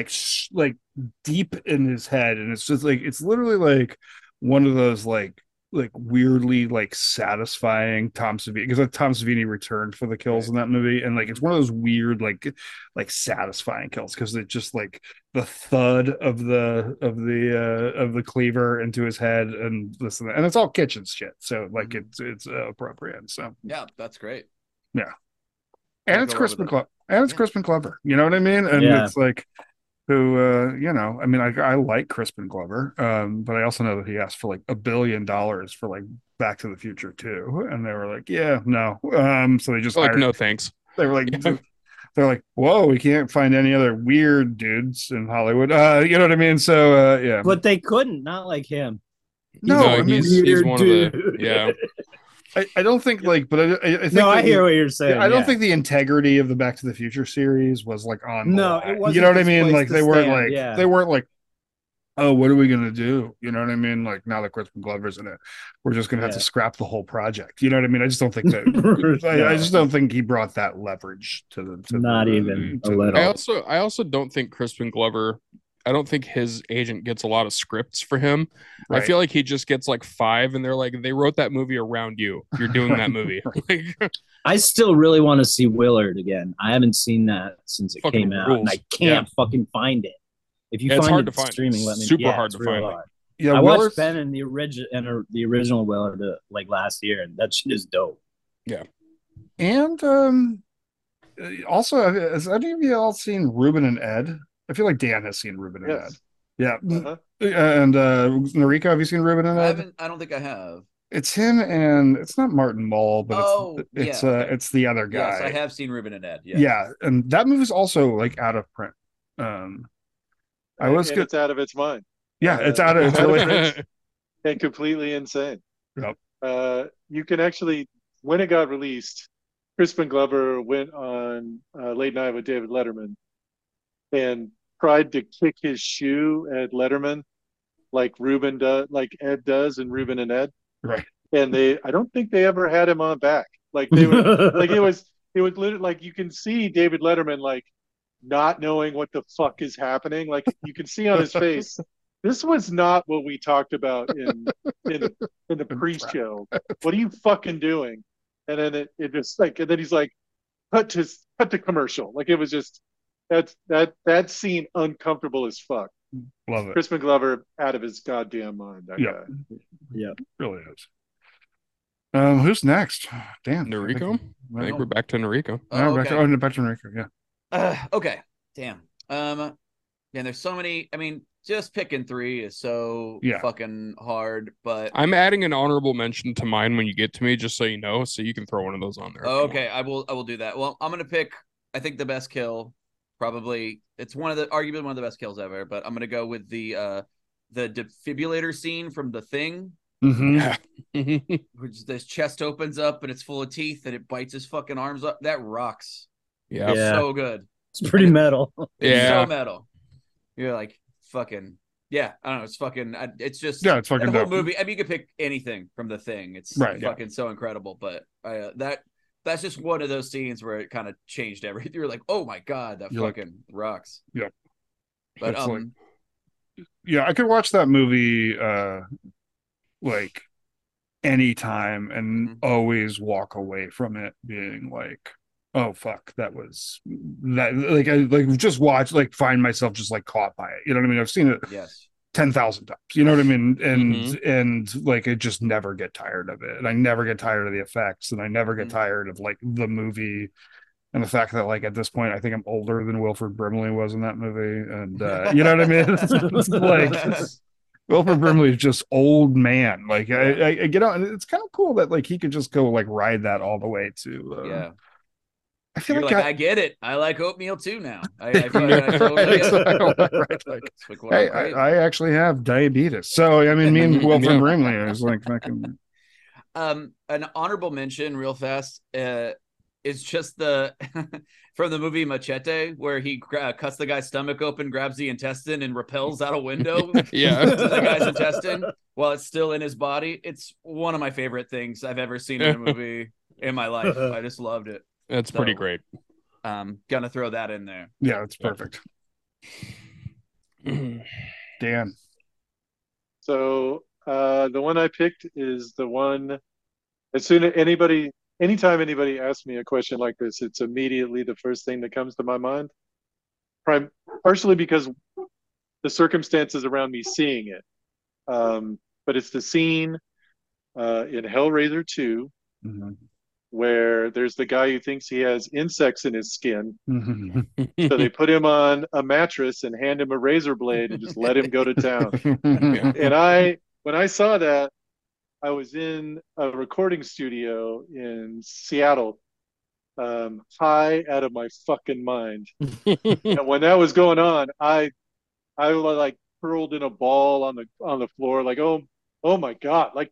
deep in his head, and it's just like, it's literally like one of those like weirdly like satisfying Tom Savini, because Tom Savini returned for the kills in that movie, and like it's one of those weird like satisfying kills because it's just like the thud of the cleaver into his head and this and that, and it's all kitchen shit, so like it's appropriate. So yeah, that's great. Yeah, and it's Crispin Glover, and it's Crispin Glover. You know what I mean? And it's like, who you know, I mean, I like Crispin Glover, but I also know that he asked for like $1 billion for like Back to the Future 2, and they were like, yeah, no, so they just like, no thanks. They were like, they're like, whoa, we can't find any other weird dudes in Hollywood, you know what I mean? So yeah, but they couldn't, not like him. No, I mean, he's one of the, yeah. I don't think like, but I think no, I hear what you're saying. I don't think the integrity of the Back to the Future series was like on. No, it wasn't. You know what I mean? Like they weren't like, oh, what are we gonna do? You know what I mean? Like now that Crispin Glover's in it, we're just gonna have to scrap the whole project. You know what I mean? I just don't think that. I just don't think he brought that leverage to the. Not even a little. I also don't think Crispin Glover. I don't think his agent gets a lot of scripts for him. Right. I feel like he just gets like 5, and they're like, they wrote that movie around you. You're doing that movie. I still really want to see Willard again. I haven't seen that since it came out, and I can't fucking find it. If you find it streaming, let me know. Super hard to find. Yeah, I watched Ben and the original Willard like last year, and that shit is dope. Yeah, and also, has any of you all seen Ruben and Ed? I feel like Dan has seen Ruben and Ed. Yeah. And Noriko, have you seen Ruben and Ed? I don't think I have. It's him, and it's not Martin Mull, but it's the other guy. Yes, I have seen Ruben and Ed. Yeah, and that movie's also like out of print. It's out of its mind. Yeah, it's out of it's really and completely insane. Yep. You can actually, when it got released, Crispin Glover went on Late Night with David Letterman and tried to kick his shoe at Letterman, like Ruben does, like Ed does, and Ruben and Ed. Right. And I don't think they ever had him on back. Like they were, like it was literally like you can see David Letterman like not knowing what the fuck is happening. Like you can see on his face, this was not what we talked about in the pre-show. What are you fucking doing? And then it just like, and then he's like, cut to commercial. Like it was just. That scene uncomfortable as fuck. Love it. Crispin Glover out of his goddamn mind. That guy. Yeah, really is. Who's next? Dan. Noriko. I think we're back to Noriko. Back to Noriko. Yeah. Okay. Damn. Man, there's so many. I mean, just picking 3 is so fucking hard. But I'm adding an honorable mention to mine when you get to me, just so you know, so you can throw one of those on there. Okay, I will do that. Well, I'm gonna pick. I think the best kill. Probably it's arguably one of the best kills ever, but I'm gonna go with the defibrillator scene from The Thing. Mm-hmm. Which his chest opens up and it's full of teeth and it bites his fucking arms up. That rocks. Yeah. So good. It's pretty metal. It's so metal. You're like fucking I don't know. It's fucking. It's just it's fucking the whole movie. I mean, you could pick anything from The Thing. It's fucking so incredible. But that's just one of those scenes where it kind of changed everything. You're like, oh my god, that fucking rocks. Yeah. But I could watch that movie like anytime and always walk away from it being like, oh fuck, that was that, like I like just watch, like find myself just like caught by it. You know what I mean? I've seen it 10,000 times. You know what I mean? And like I just never get tired of it. And I never get tired of the effects, and I never get tired of like the movie and the fact that like at this point I think I'm older than Wilford Brimley was in that movie. And you know what I mean? It's like Wilford Brimley is just old man. Like I get out, and it's kind of cool that like he could just go like ride that all the way to I feel like I get it. I like oatmeal too now. I totally get it. I actually have diabetes. So I mean, me and Wilford Brimley is like fucking. An honorable mention, real fast, is just the from the movie Machete, where he cuts the guy's stomach open, grabs the intestine, and repels out a window. Yeah, to the guy's intestine while it's still in his body. It's one of my favorite things I've ever seen in a movie in my life. I just loved it. That's pretty great. Gonna throw that in there. Yeah, it's perfect. Dan. So the one I picked is the one. Anytime anybody asks me a question like this, it's immediately the first thing that comes to my mind. Partially because the circumstances around me seeing it, but it's the scene in Hellraiser 2, where there's the guy who thinks he has insects in his skin. So they put him on a mattress and hand him a razor blade and just let him go to town. And when I saw that, I was in a recording studio in Seattle, high out of my fucking mind. And when that was going on, I was like curled in a ball on the floor, like, oh my God, like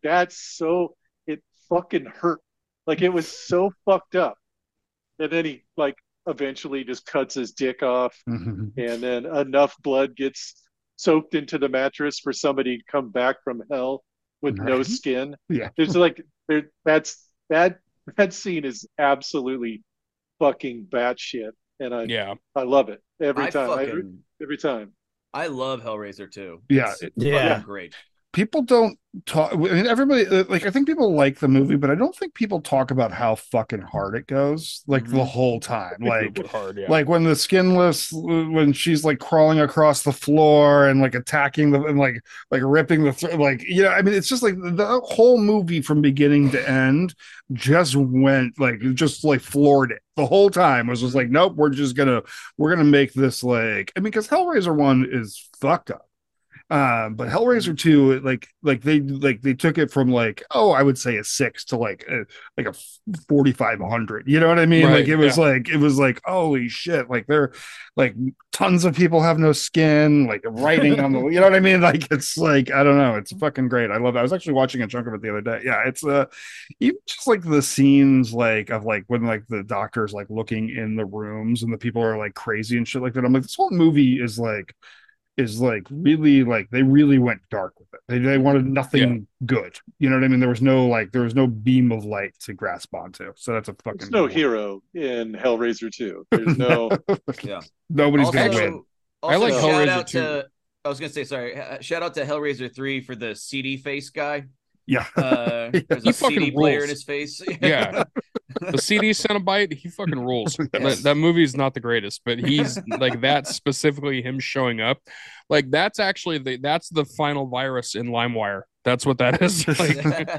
it fucking hurt. Like, it was so fucked up. And then he like eventually just cuts his dick off, and then enough blood gets soaked into the mattress for somebody to come back from hell with no skin. Yeah. There's like that scene is absolutely fucking batshit. And I love it every time. I love Hellraiser 2. Yeah. It's great. People don't talk. I mean, everybody, like, I think people like the movie, but I don't think people talk about how fucking hard it goes, like the whole time. Like, like when the skinless, when she's like crawling across the floor and like attacking and like ripping like, you know, I mean, it's just like the whole movie from beginning to end just floored it the whole time. It was just like, nope, we're gonna make this, like, I mean, because Hellraiser 1 is fucked up. But Hellraiser 2, they took it from like, I would say a 6 to like a 4,500. You know what I mean? Right, it was like holy shit! Like, there, like, tons of people have no skin, like writing on the, you know what I mean? Like, it's like, I don't know, it's fucking great. I love it. I was actually watching a chunk of it the other day. Yeah, it's even just like the scenes like of like when like the doctor's like looking in the rooms and the people are like crazy and shit like that. I'm like, this whole movie is really like they really went dark with it. They wanted nothing good. You know what I mean? There was no beam of light to grasp onto. So that's a fucking. There's no hero in Hellraiser 2. There's no. Nobody's gonna win. Also, I like Hellraiser 2. I was gonna say, sorry. Shout out to Hellraiser 3 for the CD face guy. Yeah. There's a CD player in his face. Yeah. The CD Cenobite, he fucking rules. Yes. That movie's not the greatest, but he's like, that specifically, him showing up. Like, that's actually that's the final virus in LimeWire. That's what that is. Like,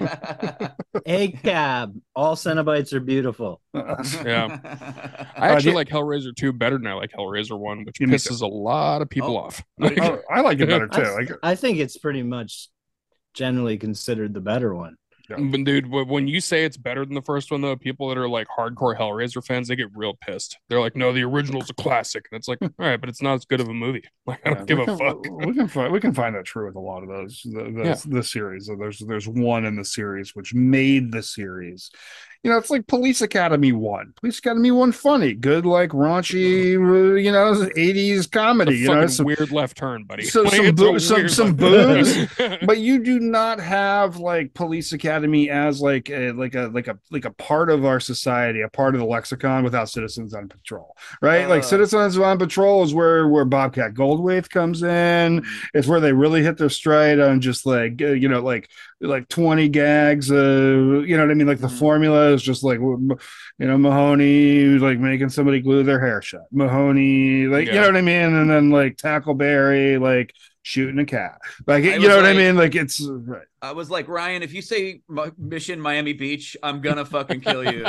ACAB. All Cenobites are beautiful. Yeah. I actually like Hellraiser 2 better than I like Hellraiser 1, which pisses a lot of people off. I like it better too. I think it's pretty much generally considered the better one. But dude, when you say it's better than the first one, though, people that are like hardcore Hellraiser fans, they get real pissed. They're like, no, the original's a classic. And it's like, all right, but it's not as good of a movie. Like, I don't give a fuck. We can find that true with a lot of those. The series. There's one in the series which made the series. You know, it's like Police Academy 1. Police Academy 1 funny, good, like raunchy, 80s comedy. You know, it's a weird left turn, buddy. So some boobs, but you do not have like Police Academy as like a part of our society, a part of the lexicon without Citizens on Patrol, right? Like Citizens on Patrol is where Bobcat Goldthwait comes in. It's where they really hit their stride on just like like 20 gags. You know what I mean? Like the formula is just like, Mahoney like making somebody glue their hair shut. Mahoney, like, you know what I mean? And then like Tackleberry, like shooting a cat. Like, you know what I mean? Like, it's right. I was like, Ryan, if you say Mission Miami Beach, I'm gonna fucking kill you.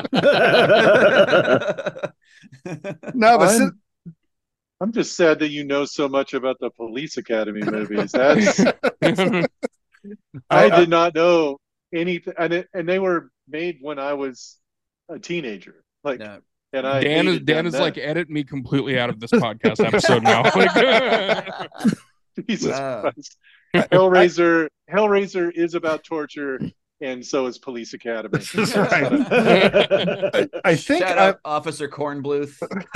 No, but I'm just sad that you know so much about the Police Academy movies. That's I did not know anything, and they were made when I was a teenager. Like, and Dan is like, edit me completely out of this podcast episode now. Jesus Christ. Hellraiser is about torture, and so is Police Academy. I think Shout out Officer Kornbluth.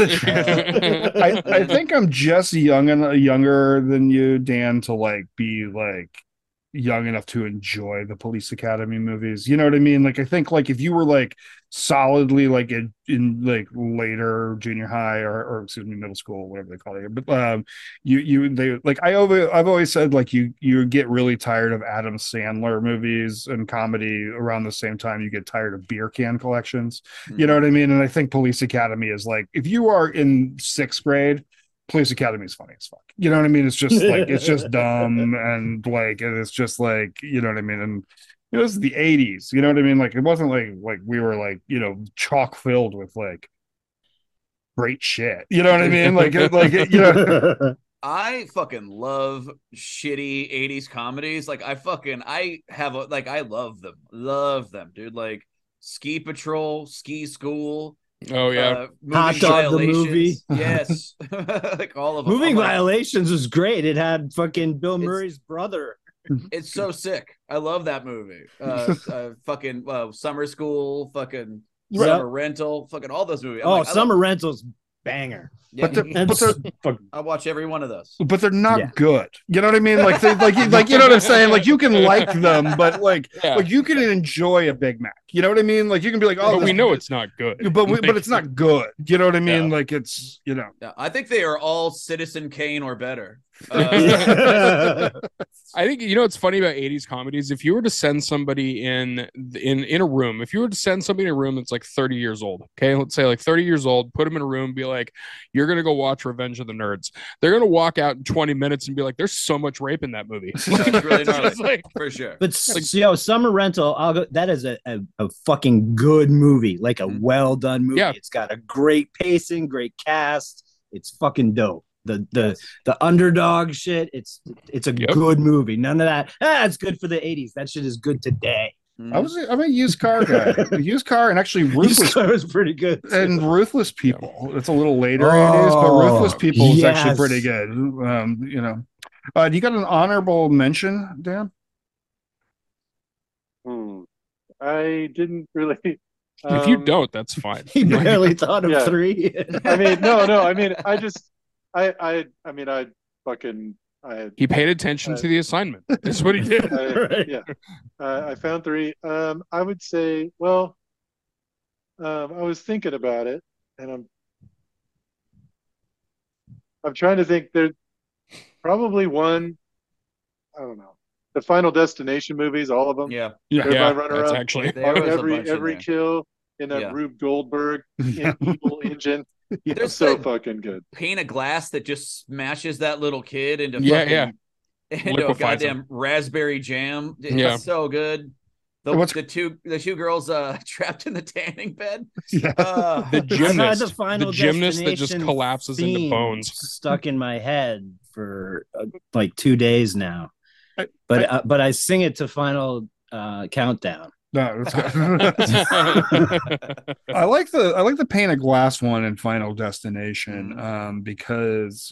I think I'm just younger than you, Dan, to like be like young enough to enjoy the Police Academy movies. You know what I mean? Like I think like if you were like solidly like in like later junior high or excuse me, middle school, whatever they call it, but they like I've always said like you get really tired of Adam Sandler movies and comedy around the same time you get tired of beer can collections. You know what I mean? And I think Police Academy is like if you are in 6th grade, Police Academy is funny as fuck. You know what I mean? It's just like it's just dumb and like and it's just like you know what I mean. And you know, this is the 80s. You know what I mean? Like it wasn't like we were like you know chock filled with like great shit. You know what I mean? Like you know. I fucking love shitty 80s comedies. Like I love them, dude. Like Ski Patrol, Ski School. Oh yeah, Hot Dog the movie. Yes, like all of them. Moving Violations was great. It had fucking Bill Murray's brother. It's so sick. I love that movie. Fucking Summer School. Fucking Summer Rental. Fucking all those movies. Summer Rental's banger. Yeah, I watch every one of those. But they're not good. You know what I mean? Like you know what I'm saying? Like you can like them, but like you can enjoy a Big Mac. You know what I mean? Like you can be like, oh, but we know it's not good. But it's not good. You know what I mean? Like it's you know. Yeah, I think they are all Citizen Kane or better. I think you know what's funny about 80s comedies. If you were to send somebody in a room, if you were to send somebody in a room that's like 30 years old, okay, let's say like 30 years old, put them in a room, be like, you're gonna go watch Revenge of the Nerds. They're gonna walk out in 20 minutes and be like, there's so much rape in that movie. That's really gnarly, like, for sure. But Summer Rental, that is a fucking good movie, like a well done movie. Yeah. It's got a great pacing, great cast. It's fucking dope. The underdog shit. It's a good movie. None of that. It's good for the 80s. That shit is good today. I'm a used car guy. Used car and actually Ruthless used car was pretty good too. And Ruthless People. It's a little later 80s, but Ruthless People is actually pretty good. You know, do you got an honorable mention, Dan? I didn't really. If you don't, that's fine. He barely thought of 3. I mean, no. I mean, He paid attention to the assignment. That's what he did. I found 3. I would say, well, I was thinking about it, and I'm trying to think. There's probably one. I don't know. The Final Destination movies, all of them. Yeah. My runner-up. Actually every kill in that Rube Goldberg evil engine. They're so fucking good. Pane of glass that just smashes that little kid into into a goddamn raspberry jam. It's so good. The two girls trapped in the tanning bed. The gymnast that just collapses into bones. Stuck in my head for like 2 days now. But I sing it to Final Countdown. No, I like the pane of glass one in Final Destination because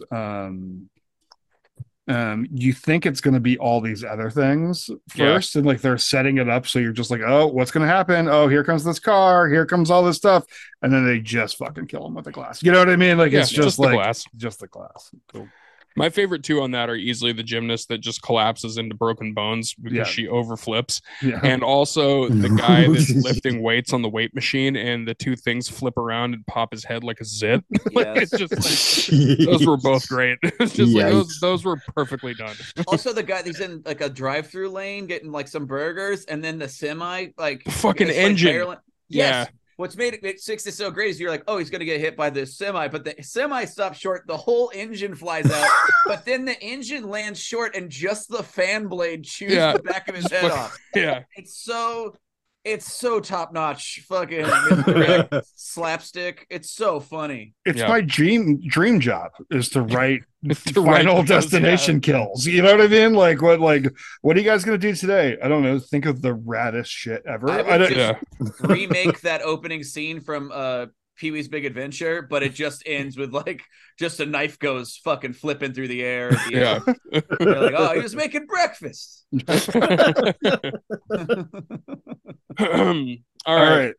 you think it's going to be all these other things first, and like they're setting it up so you're just like, oh, what's going to happen? Oh, here comes this car, here comes all this stuff, and then they just fucking kill him with the glass. You know what I mean? Like it's just like just the glass. Cool. My favorite 2 on that are easily the gymnast that just collapses into broken bones because she overflips, and also the guy that's lifting weights on the weight machine, and the 2 things flip around and pop his head like a zit. It's just like those were both great. It's just like those were perfectly done. Also, the guy that's in like a drive-through lane getting like some burgers, and then the semi like fucking engine. Like, yes. What's made it 6 is so great is you're like, oh, he's going to get hit by this semi, but the semi stops short. The whole engine flies out, but then the engine lands short and just the fan blade chews the back of his head off. Yeah. It's so top notch, fucking slapstick. It's so funny. It's my dream job is to write Final Destination kills. You know what I mean? Like what are you guys gonna do today? I don't know. Think of the raddest shit ever. I would just remake that opening scene from Pee-wee's Big Adventure, but it just ends with like just a knife goes fucking flipping through the air. They're like, oh, he was making breakfast. All right.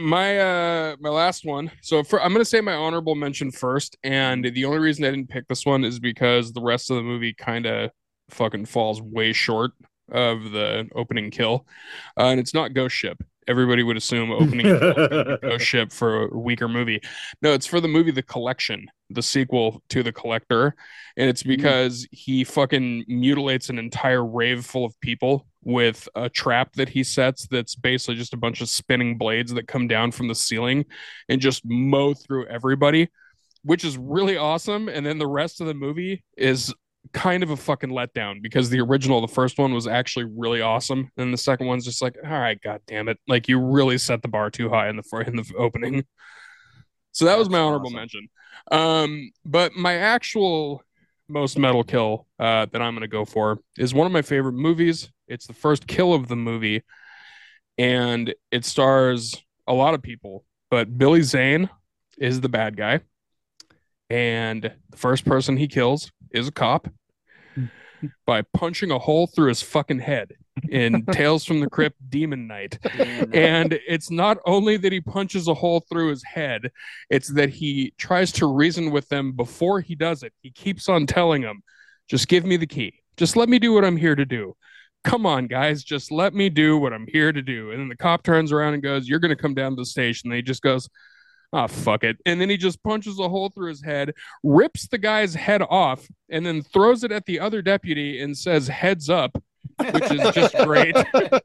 My last one. So I'm gonna say my honorable mention first, and the only reason I didn't pick this one is because the rest of the movie kind of fucking falls way short of the opening kill, and it's not Ghost Ship. Everybody would assume opening kill is gonna be Ghost Ship for a weaker movie. No, it's for the movie The Collection, the sequel to The Collector, and it's because he fucking mutilates an entire rave full of people with a trap that he sets that's basically just a bunch of spinning blades that come down from the ceiling and just mow through everybody, which is really awesome. And then the rest of the movie is kind of a fucking letdown because the first one was actually really awesome, and the second one's just like, all right, god damn it, like you really set the bar too high in the opening. So that was my honorable mention. But my actual most metal kill that I'm going to go for is one of my favorite movies. It's the first kill of the movie, and it stars a lot of people, but Billy Zane is the bad guy, and the first person he kills is a cop by punching a hole through his fucking head in Tales from the Crypt Demon Knight. And it's not only that he punches a hole through his head, it's that he tries to reason with them before he does it. He keeps on telling them, just give me the key. Just let me do what I'm here to do. Come on, guys, just let me do what I'm here to do. And then the cop turns around and goes, you're going to come down to the station. And he just goes, oh, fuck it. And then he just punches a hole through his head, rips the guy's head off, and then throws it at the other deputy and says, heads up, which is just great.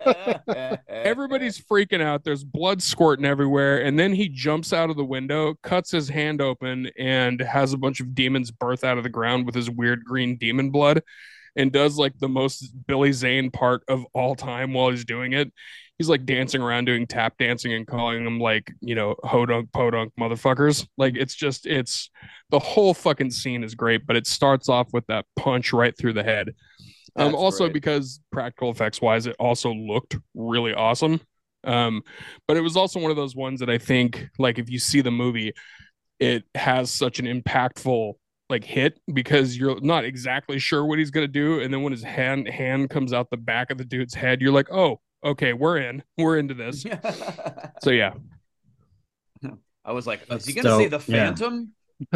Everybody's freaking out. There's blood squirting everywhere. And then he jumps out of the window, cuts his hand open, and has a bunch of demons birth out of the ground with his weird green demon blood, and does like the most Billy Zane part of all time while he's doing it. He's like dancing around doing tap dancing and calling them like, you know, hodunk podunk motherfuckers. Like it's the whole fucking scene is great, but it starts off with that punch right through the head. Also great. Because practical effects wise, it also looked really awesome. But it was also one of those ones that I think, like, if you see the movie, it has such an impactful like hit because you're not exactly sure what he's gonna do, and then when his hand comes out the back of the dude's head, you're like, oh, okay, we're into this. So yeah, I was like, is he gonna say the Phantom?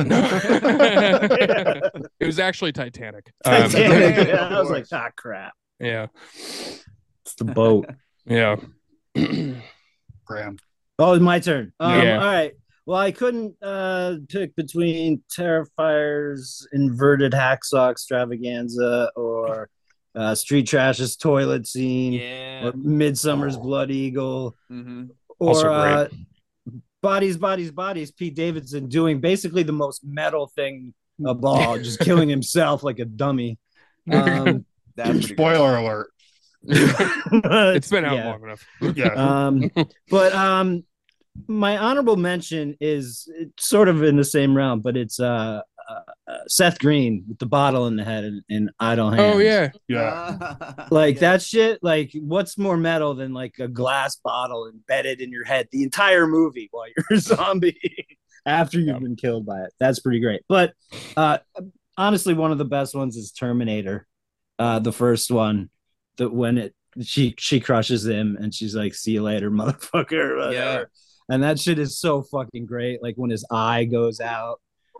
It was actually Titanic. I was like, ah, crap. Yeah, it's the boat. Yeah. Graham. Oh, it's my turn. Yeah. All right. Well, I couldn't pick between Terrifier's inverted hacksaw extravaganza or Street Trash's toilet scene, or Midsummer's Blood Eagle, or Bodies, Pete Davidson doing basically the most metal thing of all, just killing himself like a dummy. That's spoiler alert. It's been out long enough. Yeah. But my honorable mention is sort of in the same realm, but it's Seth Green with the bottle in the head and Idle Hands. Oh yeah. Like that shit. Like, what's more metal than like a glass bottle embedded in your head the entire movie while you're a zombie after you've been killed by it? That's pretty great. But honestly, one of the best ones is Terminator, the first one. That when she crushes him and she's like, "See you later, motherfucker." Whatever. Yeah. And that shit is so fucking great. Like when his eye goes out.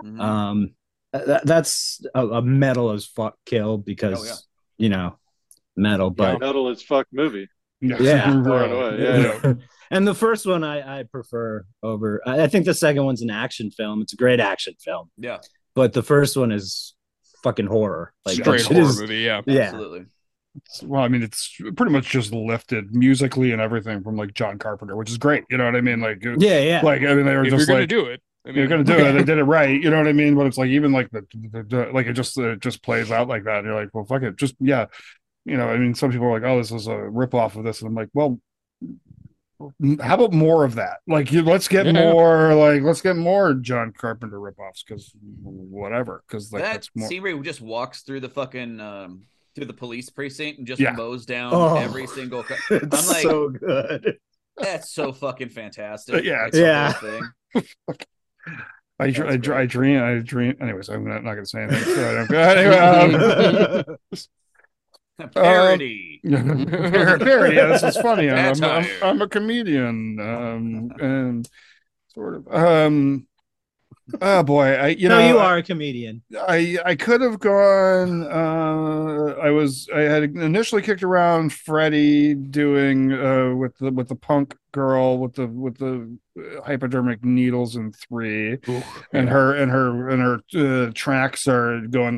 That's a metal as fuck kill because you know, metal, but metal as fuck movie. Yeah. And the first one I prefer over. I think the second one's an action film. It's a great action film. Yeah. But the first one is fucking horror. Like straight horror movie. Yeah. Absolutely. Well, I mean, it's pretty much just lifted musically and everything from like John Carpenter, which is great. You know what I mean? Like, Like, I mean, they were if just you're like, gonna do it. I mean, you're gonna do it. They did it right. You know what I mean? But it's like even like the like it just plays out like that. And you're like, well, fuck it, just You know, I mean, some people are like, oh, this is a rip off of this, and I'm like, well, how about more of that? Like, let's get more. Like, let's get more John Carpenter rip offs because whatever. Because like that's more. Scene where he just walks through the fucking. Through the police precinct and just mows down every single. I'm like, so good. That's so fucking fantastic. Thing. I dream. Anyways, I'm not going to say anything. So anyway, Parody. Parody. Yeah, this is funny. Satire. I'm a comedian. And sort of. Oh boy, you are a comedian. I could have gone. I had initially kicked around Freddie doing with the punk girl with the hypodermic needles in 3, and her tracks are going.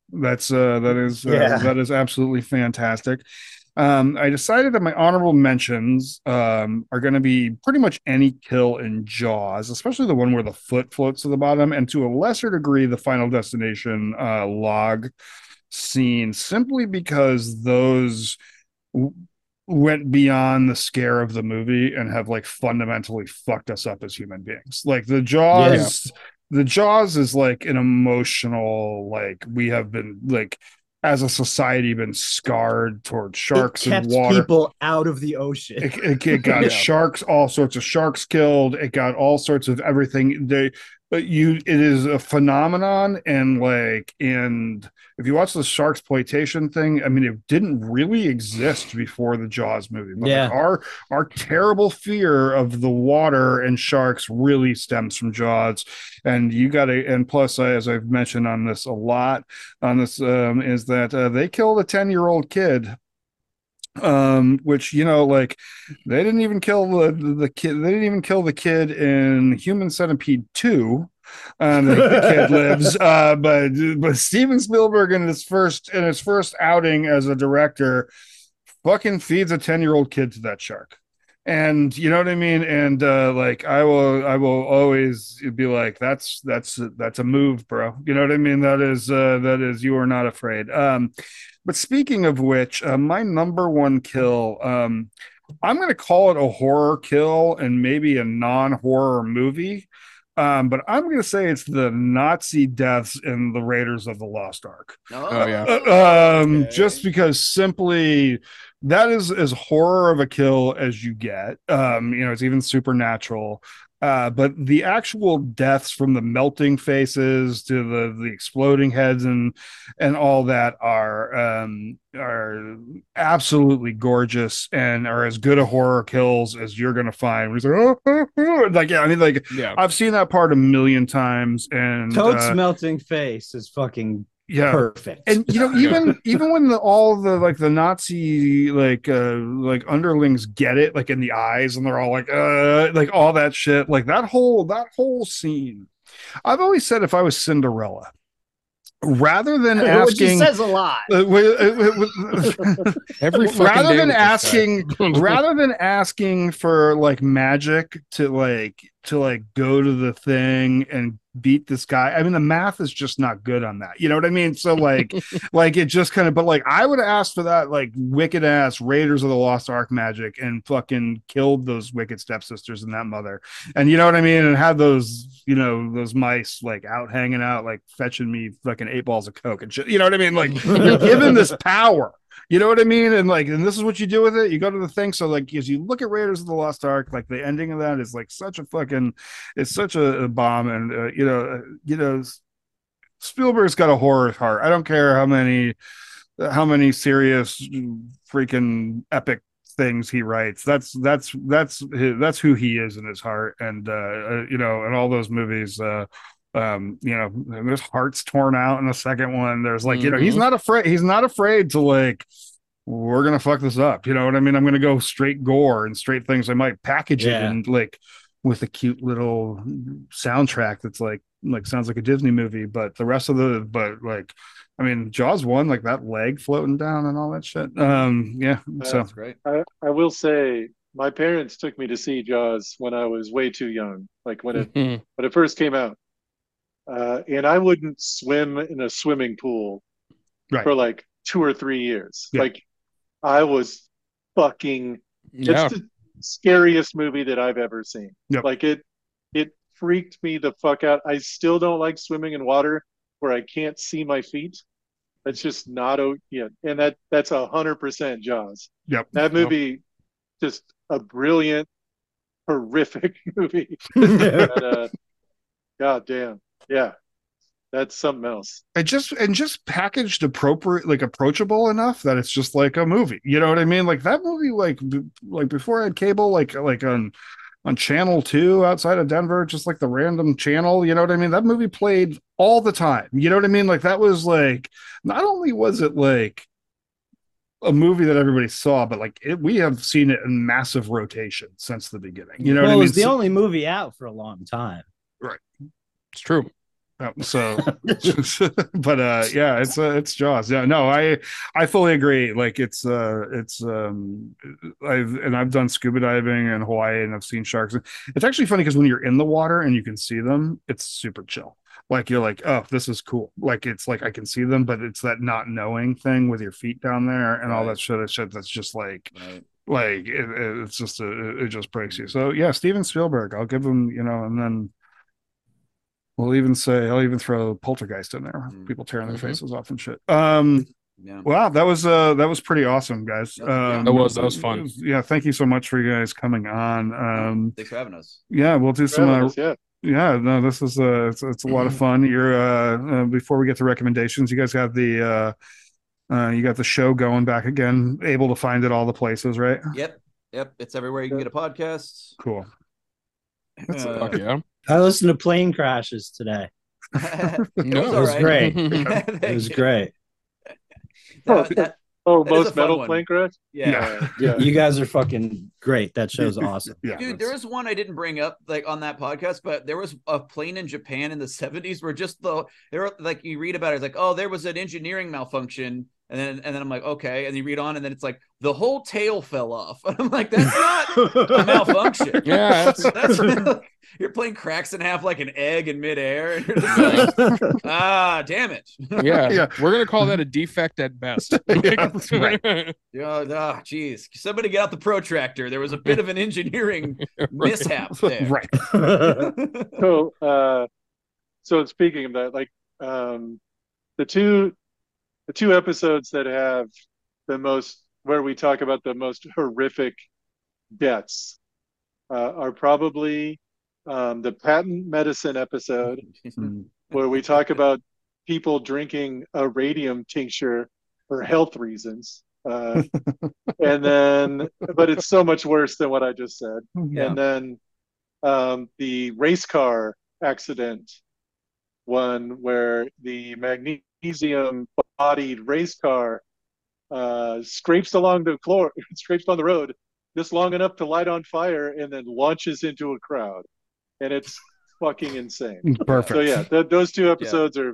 That is absolutely fantastic. I decided that my honorable mentions are going to be pretty much any kill in Jaws, especially the one where the foot floats to the bottom, and to a lesser degree, the Final Destination log scene, simply because those went beyond the scare of the movie and have like fundamentally fucked us up as human beings. Like the Jaws. Yeah. The Jaws is like an emotional, like we have been like as a society been scarred towards sharks and water. People out of the ocean. It got sharks, all sorts of sharks killed. It got all sorts of everything. It is a phenomenon, and if you watch the sharksploitation thing, I mean, it didn't really exist before the Jaws movie. But like our terrible fear of the water and sharks really stems from Jaws. And and plus, as I've mentioned on this a lot, is that they killed a 10-year-old kid. Which like they didn't even kill the kid. They didn't even kill the kid in Human Centipede 2. The kid lives. But Steven Spielberg in his first outing as a director fucking feeds a 10-year-old kid to that shark. And you know what I mean? And like I will always be like, that's a move, bro. You know what I mean? That is you are not afraid. But speaking of which, my number one kill, I'm going to call it a horror kill and maybe a non-horror movie. But I'm going to say it's the Nazi deaths in the Raiders of the Lost Ark. Oh yeah. Just because simply that is as horror of a kill as you get. It's even supernatural. But the actual deaths from the melting faces to the exploding heads and all that are absolutely gorgeous and are as good a horror kills as you're gonna find. I've seen that part a million times, and Toad's melting face is fucking perfect. And even when all the Nazi underlings get it, like in the eyes, and they're all like all that shit, like that whole scene. I've always said if I was Cinderella, rather than asking, which says a lot. Rather than asking for like magic to go to the thing and beat this guy. I mean, the math is just not good on that. You know what I mean? So like it just kind of, but like I would ask for that like wicked ass Raiders of the Lost Ark magic and fucking killed those wicked stepsisters and that mother. And you know what I mean? And had those mice like out hanging out, like fetching me fucking 8 balls of Coke and shit. You know what I mean? Like you're given this power. You know what I mean? And this is what you do with it. You go to the thing. So like, as you look at Raiders of the Lost Ark, like the ending of that is like such a bomb. And Spielberg's got a horror heart. I don't care how many serious freaking epic things he writes. That's who he is in his heart. And and all those movies. There's hearts torn out in the second one. There's like, he's not afraid to like, we're gonna fuck this up. You know what I mean? I'm gonna go straight gore and straight things. I might package it and like with a cute little soundtrack that's like sounds like a Disney movie, but the rest of Jaws 1, like that leg floating down and all that shit. That's great. I will say my parents took me to see Jaws when I was way too young, like when it first came out. And I wouldn't swim in a swimming pool for like 2 or 3 years. Yeah. Like I was fucking, it's the scariest movie that I've ever seen. Yep. Like it freaked me the fuck out. I still don't like swimming in water where I can't see my feet. That's just not, and that's 100% Jaws. Yep. That movie, just a brilliant, horrific movie. God damn. Yeah. that's something else. And just packaged appropriate, like approachable enough that it's just like a movie. You know what I mean? Like that movie, like before I had cable, like on channel 2 outside of Denver, just like the random channel, you know what I mean? That movie played all the time. You know what I mean? Like that was like, not only was it like a movie that everybody saw, but like we have seen it in massive rotation since the beginning. You know what I mean? It was the only movie out for a long time. Right. It's true. So but yeah, it's Jaws. Yeah, no, I fully agree. Like I've done scuba diving in Hawaii and I've seen sharks. It's actually funny because when you're in the water and you can see them, it's super chill. Like you're like, oh, this is cool. Like it's like I can see them, but it's that not knowing thing with your feet down there and all that shit that's just like like it's just it just breaks you. So yeah, Steven Spielberg, I'll give him, and then I'll even throw Poltergeist in there. People tearing their faces off and shit. Wow, that was pretty awesome, guys. That was fun. Yeah, thank you so much for you guys coming on. Thanks for having us. Yeah, we'll do some. Yeah, no, this is it's a lot of fun. You're before we get to recommendations, you guys have the you got the show going back again, able to find it all the places, right? Yep, it's everywhere you can get a podcast. Cool. Fuck yeah. I listened to Plane Crashes today. It was great. It was great. Most metal Plane Crash? Yeah. You guys are fucking great. That show's awesome. Dude, there was one I didn't bring up like on that podcast, but there was a plane in Japan in the 70s where there were like you read about it, it's like, oh, there was an engineering malfunction. And then I'm like, okay. And you read on, and then it's like the whole tail fell off. And I'm like, that's not a malfunction. Yeah, that's your plane cracks in half like an egg in midair, and you're just like, damn it. Yeah, we're gonna call that a defect at best. Geez, somebody get out the protractor. There was a bit of an engineering mishap there. Right. So speaking of that, like the two episodes that have the most, where we talk about the most horrific deaths, are probably the patent medicine episode, where we talk about people drinking a radium tincture for health reasons. And then, but it's so much worse than what I just said. Yeah. And then the race car accident one, where the magnesium bodied race car scrapes along the floor, scrapes on the road just long enough to light on fire and then launches into a crowd. And it's fucking insane. Perfect. So yeah, those two episodes are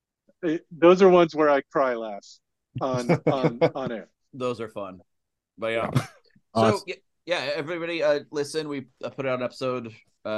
ones where I cry laughs on air. Those are fun. But yeah. Awesome. So yeah, everybody listen, we put out an episode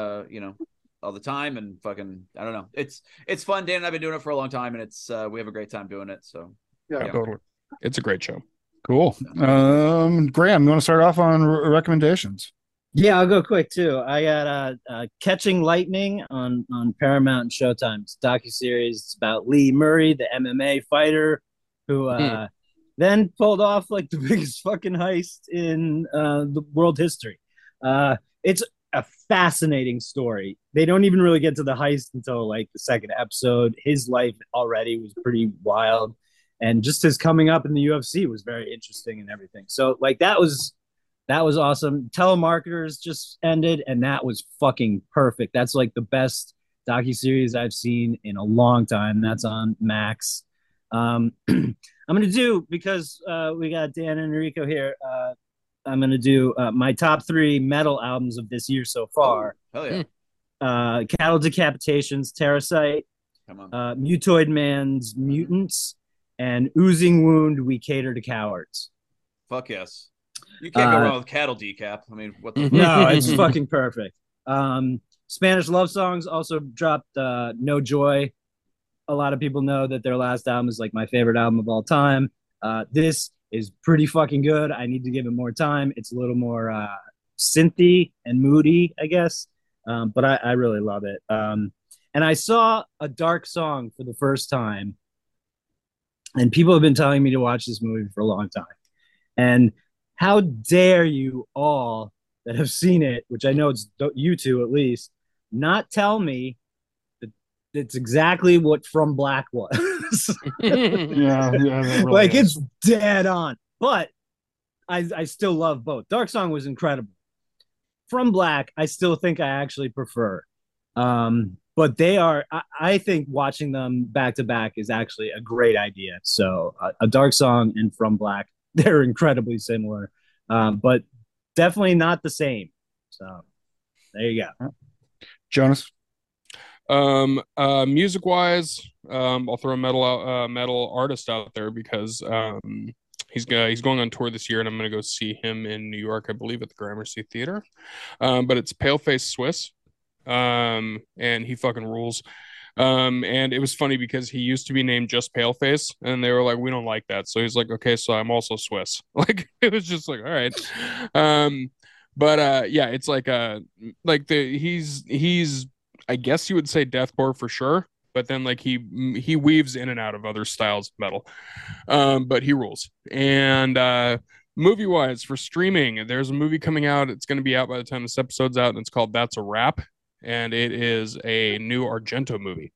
all the time, and fucking I don't know. It's fun. Dan and I've been doing it for a long time, and it's we have a great time doing it. So yeah. Totally. It's a great show. Cool. Graham, you want to start off on recommendations? Yeah, I'll go quick too. I got Catching Lightning on Paramount and Showtime. It's a docuseries. It's about Lee Murray, the MMA fighter who then pulled off like the biggest fucking heist in the world history. It's a fascinating story. They don't even really get to the heist until like the second episode. His life already was pretty wild, and just his coming up in the UFC was very interesting and everything. So like that was awesome. Telemarketers just ended, and that was fucking perfect. That's like the best docuseries I've seen in a long time. That's on Max. I'm gonna do, because we got Dan and Enrico here, I'm going to do my top 3 metal albums of this year so far. Oh, hell yeah. Cattle Decapitation's Terracite, Mutoid Man's Mutants, and Oozing Wound, We Cater to Cowards. Fuck yes. You can't go wrong with Cattle Decap. I mean, what the fuck? No, it's fucking perfect. Spanish Love Songs also dropped No Joy. A lot of people know that their last album is like my favorite album of all time. This is pretty fucking good. I need to give it more time. It's a little more synthy and moody, I guess. But I really love it. And I saw A Dark Song for the first time. And people have been telling me to watch this movie for a long time. And how dare you all that have seen it, which I know it's you two at least, not tell me that it's exactly what From Black was. Yeah, really like is. it's dead on. But I still love both. Dark Song was incredible. From Black, I still think I actually prefer. But they are, I think watching them back to back is actually a great idea. So a Dark Song and From Black, they're incredibly similar, but definitely not the same. So there you go. Jonas. Music wise, I'll throw a metal artist out there because he's going on tour this year, and I'm gonna go see him in New York, I believe, at the Gramercy Theater. But it's Paleface Swiss, and he fucking rules. And it was funny because he used to be named just Paleface, and they were like, we don't like that, so he's like, okay, so I'm also Swiss. Like it was just like, all right. But yeah, it's like he's I guess you would say deathcore for sure, but then like he weaves in and out of other styles of metal. But he rules. And movie wise for streaming, there's a movie coming out. It's going to be out by the time this episode's out, and it's called That's a Wrap, and it is a new Argento movie.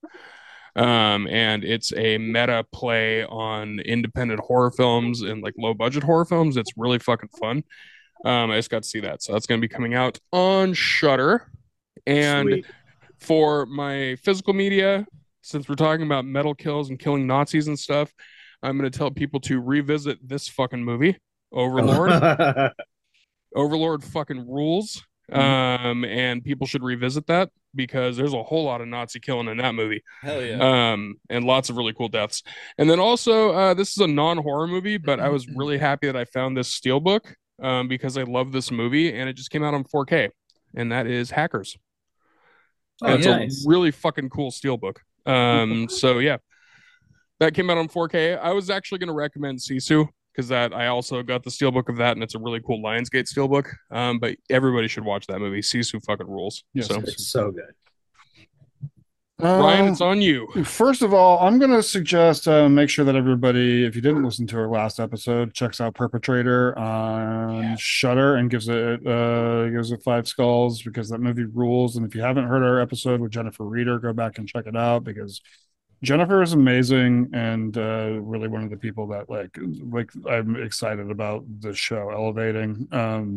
And it's a meta play on independent horror films and like low budget horror films. It's really fucking fun. I just got to see that, so that's going to be coming out on Shudder. And Sweet. for my physical media, since we're talking about metal kills and killing Nazis and stuff, I'm going to tell people to revisit this fucking movie, Overlord. Overlord fucking rules. And people should revisit that because there's a whole lot of Nazi killing in that movie. Hell yeah. And lots of really cool deaths. And then also, this is a non-horror movie, but I was really happy that I found this steelbook because I love this movie, and it just came out on 4K, and that is Hackers. It's nice. a really fucking cool steelbook. So yeah, that came out on 4K. I was actually going to recommend Sisu because that I also got the steelbook of that, and it's a really cool Lionsgate steelbook. But everybody should watch that movie. Sisu fucking rules. Yes, so It's so good. Ryan, it's on you. First of all, I'm going to suggest make sure that everybody, if you didn't listen to our last episode, checks out Perpetrator on Shudder and gives it 5 skulls because that movie rules. And if you haven't heard our episode with Jennifer Reeder, go back and check it out because Jennifer is amazing and really one of the people that like I'm excited about the show elevating.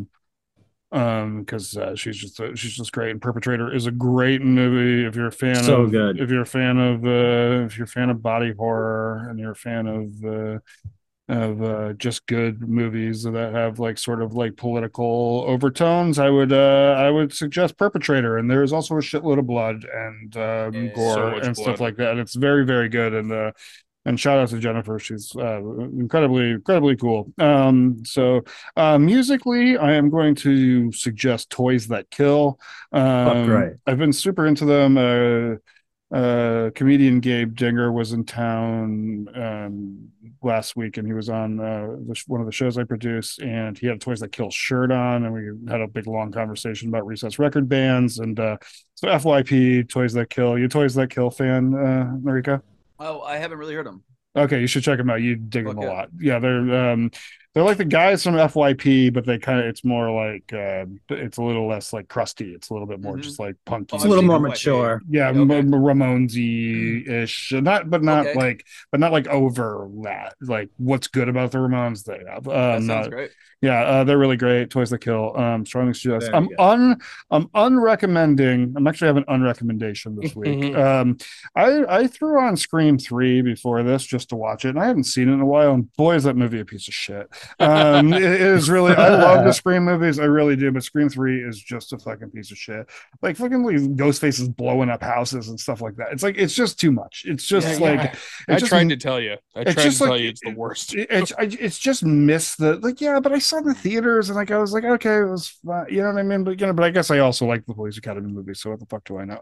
Because she's just great, and Perpetrator is a great movie if you're a fan good. if you're a fan of body horror and you're a fan of just good movies that have like sort of like political overtones. I would suggest Perpetrator, and there is also a shitload of blood and gore so and much stuff blood. like that. And it's very, very good. And shout out to Jennifer. She's incredibly cool. So musically, I am going to suggest Toys That Kill. Right. I've been super into them. Comedian Gabe Dinger was in town last week, and he was on one of the shows I produce, and he had a Toys That Kill shirt on, and we had a big long conversation about recess record bands. And so FYP, Toys That Kill. You a Toys That Kill fan, Marika? Oh, I haven't really heard them. Okay, you should check them out. You dig them a lot. Yeah, they're like the guys from FYP, but it's more like it's a little less like crusty. It's a little bit more just like punky. It's a little more mature. Yeah, Ramonesy-ish. Not Okay. like over that. Like what's good about the Ramones they have. That sounds great. Yeah, they're really great. Toys That Kill. Strongly suggest. Very I'm unrecommending. I'm actually having an unrecommendation this week. I threw on Scream 3 before this just to watch it, and I hadn't seen it in a while. And boy, is that movie a piece of shit. It is really. I love the Scream movies, I really do, but Scream 3 is just a fucking piece of shit. Like fucking Ghostface is blowing up houses and stuff like that. It's like it's just too much. It's just I tried to tell you. I tried to tell you it's the worst. It's just missed the like. Yeah, but I saw it in the theaters, and like I was like, okay, it was fun. You know what I mean? But but I guess I also like the Police Academy movies. So what the fuck do I know?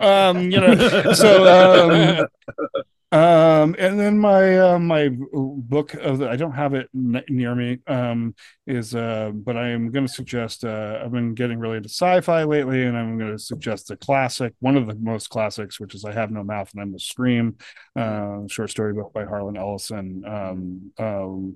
And then my book of I don't have it near me but I am going to suggest I've been getting really into sci-fi lately, and I'm going to suggest a classic, one of the most classics, which is I Have No Mouth and I Must Scream, short story book by Harlan Ellison.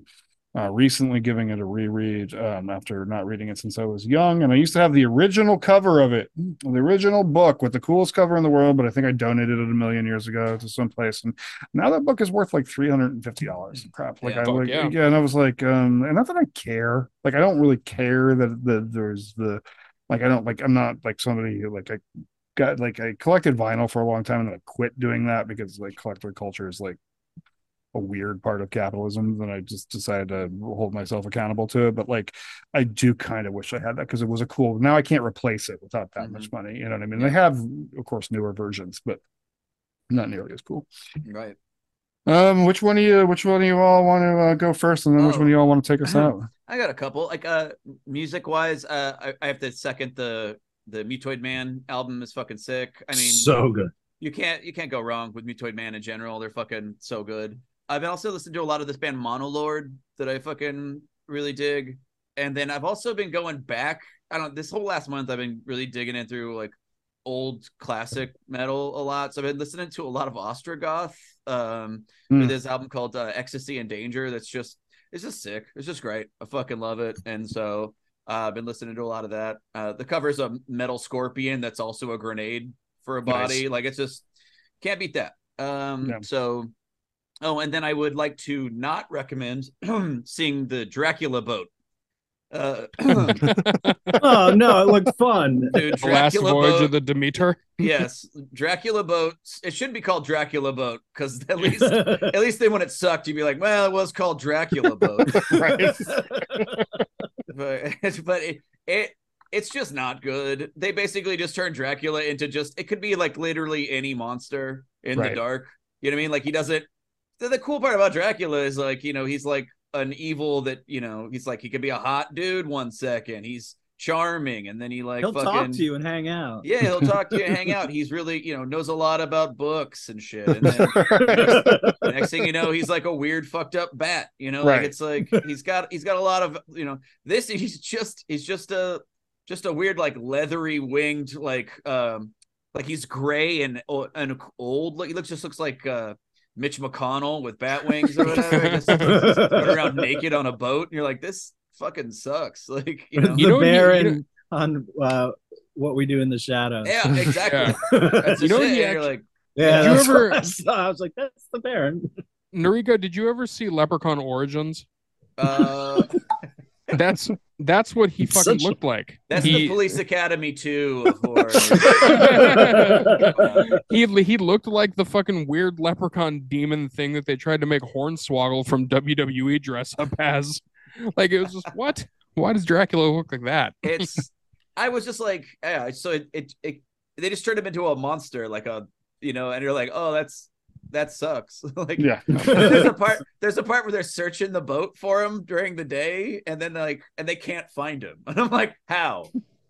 recently giving it a reread after not reading it since I was young. And I used to have the original cover of it, the original book with the coolest cover in the world, but I think I donated it a million years ago to some place. And now that book is worth like $350. Crap. Like yeah. And I was like, and not that I care. Like, I don't really care that there's the, like, I don't like, I'm not like somebody who like, I collected vinyl for a long time and then I quit doing that because like collector culture is like a weird part of capitalism, and I just decided to hold myself accountable to it. But like, I do kind of wish I had that because it was a cool. Now I can't replace it without that much money. You know what I mean? They have, of course, newer versions, but not nearly as cool. Right. Which one of you all want to go first, and then which one of you all want to take us out? I got a couple. Like music wise, I have to second the Mutoid Man album is fucking sick. I mean, so good. You can't go wrong with Mutoid Man in general. They're fucking so good. I've also listened to a lot of this band Monolord that I fucking really dig. And then I've also been going back. This whole last month I've been really digging in through like old classic metal a lot. So I've been listening to a lot of Ostrogoth with this album called Ecstasy and Danger. It's just sick. It's just great. I fucking love it. And so I've been listening to a lot of that. The cover's a metal scorpion that's also a grenade for a body. Nice. Like, it's just can't beat that. So and then I would like to not recommend seeing the Dracula boat. Oh no, it looked fun. Dude, the last voyage of the Demeter. Yes, Dracula boat. It shouldn't be called Dracula boat because at least then when it sucked, you'd be like, well, it was called Dracula boat. Right. but it's just not good. They basically just turned Dracula into it could be like literally any monster in the dark. You know what I mean? Like, he doesn't. The cool part about Dracula is like, he's like an evil that, he's like, he could be a hot dude 1 second. He's charming. And then he'll talk to you and hang out. Yeah, he'll talk to you and hang out. He's really, knows a lot about books and shit. And then next thing you know, he's like a weird fucked up bat, like it's like he's got a lot of, he's just a weird, like leathery winged, like he's gray and old. Like, he looks like Mitch McConnell with bat wings or whatever, just going around naked on a boat, and you're like, this fucking sucks. Like, the Baron on What We Do in the Shadows. Yeah, exactly. That's you're like, I was like, that's the Baron. Noriko, did you ever see Leprechaun Origins? That's what he fucking looked like. That's the Police Academy 2 of horror. He looked like the fucking weird leprechaun demon thing that they tried to make Hornswoggle from WWE dress up as. Like, it was just, what? Why does Dracula look like that? I was just like, yeah. So they just turned him into a monster, like and you're like, oh, that sucks. Like, yeah. there's a part where they're searching the boat for him during the day, and then and they can't find him, and I'm like, how?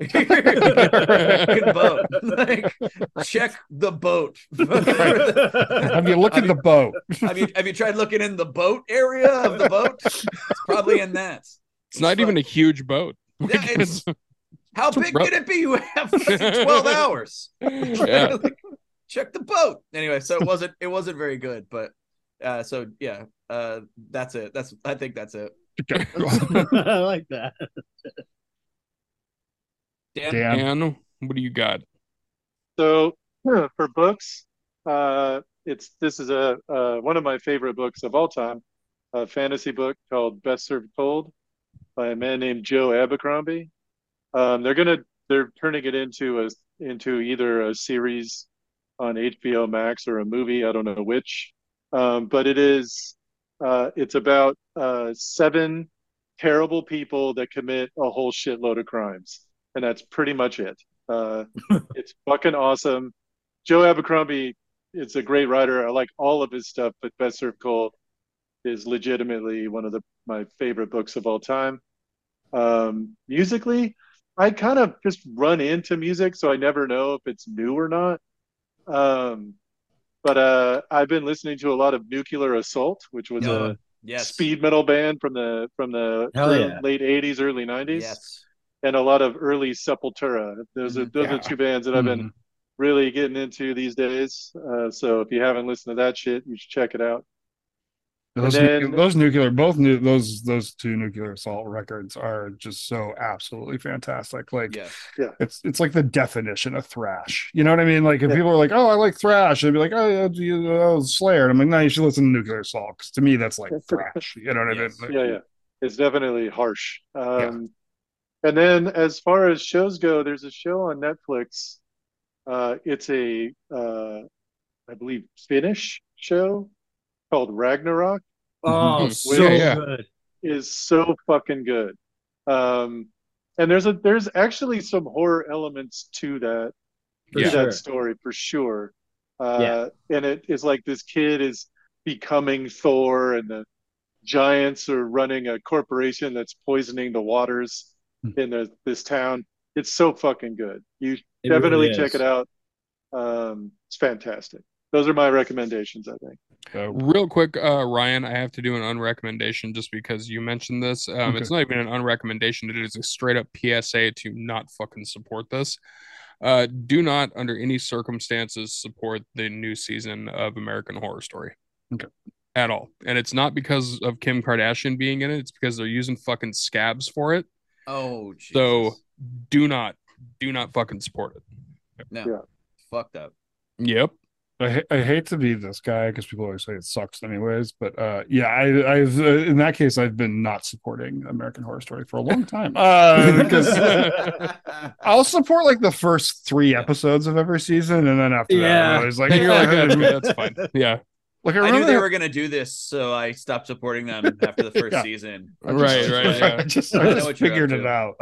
Boat. Like, check the boat. Have you looked at the boat? Have you tried looking in the boat area of the boat? It's probably in that. It's not even a huge boat. Yeah, how big can it be? You have 12 hours. Yeah. Check the boat. Anyway, so it wasn't very good, but that's it. I think that's it. I like that. Dan, what do you got? So for books, this is one of my favorite books of all time, a fantasy book called Best Served Cold by a man named Joe Abercrombie. They're turning it into either a series on HBO Max or a movie. I don't know which, but it's about 7 terrible people that commit a whole shitload of crimes, and that's pretty much it. It's fucking awesome. Joe Abercrombie is a great writer. I like all of his stuff, but Best Served Cold is legitimately one of my favorite books of all time. Musically, I kind of just run into music, so I never know if it's new or not. But I've been listening to a lot of Nuclear Assault, which was a speed metal band from the late 80s, early 90s. Yes. And a lot of early Sepultura. Those are 2 bands that I've been really getting into these days. So if you haven't listened to that shit, you should check it out. Those then, those nuclear both new those two nuclear assault records are just so absolutely fantastic. Like Yeah. it's like the definition of thrash. You know what I mean? Like if Yeah. people are like, "Oh, I like thrash," they'd be like, "Oh, Slayer," and I'm like, "No, you should listen to Nuclear Assault," because to me that's like thrash. You know what Yes. I mean? yeah, it's definitely harsh. Yeah. And then as far as shows go, there's a show on Netflix. It's I believe, Finnish show called Ragnarok. Oh, Mhm. so Yeah. good. Is so fucking good. And there's actually some horror elements to that For Yeah. sure. story for sure. Yeah. And it is like this kid is becoming Thor, and the giants are running a corporation that's poisoning the waters in this town. It's so fucking good. You It definitely really check is. it out. It's fantastic. Those are my recommendations, I think. Real quick, Ryan, I have to do an unrecommendation just because you mentioned this. Okay. It's not even an unrecommendation. It is a straight up PSA to not fucking support this. Do not, under any circumstances, support the new season of American Horror Story. Okay. At all. And it's not because of Kim Kardashian being in it. It's because they're using fucking scabs for it. Oh, Jesus. So do not fucking support it. No. Yeah. Fuck that. Yep. I hate to be this guy because people always say it sucks anyways, but yeah, I've in that case I've been not supporting American Horror Story for a long time because I'll support like the first 3 episodes of every season, and then after that I'm always like, Then you're like, okay, that's fine. Yeah. Like I knew they were going to do this, so I stopped supporting them after the first Yeah. season. Right. Yeah. I just what you're figured up it to. out.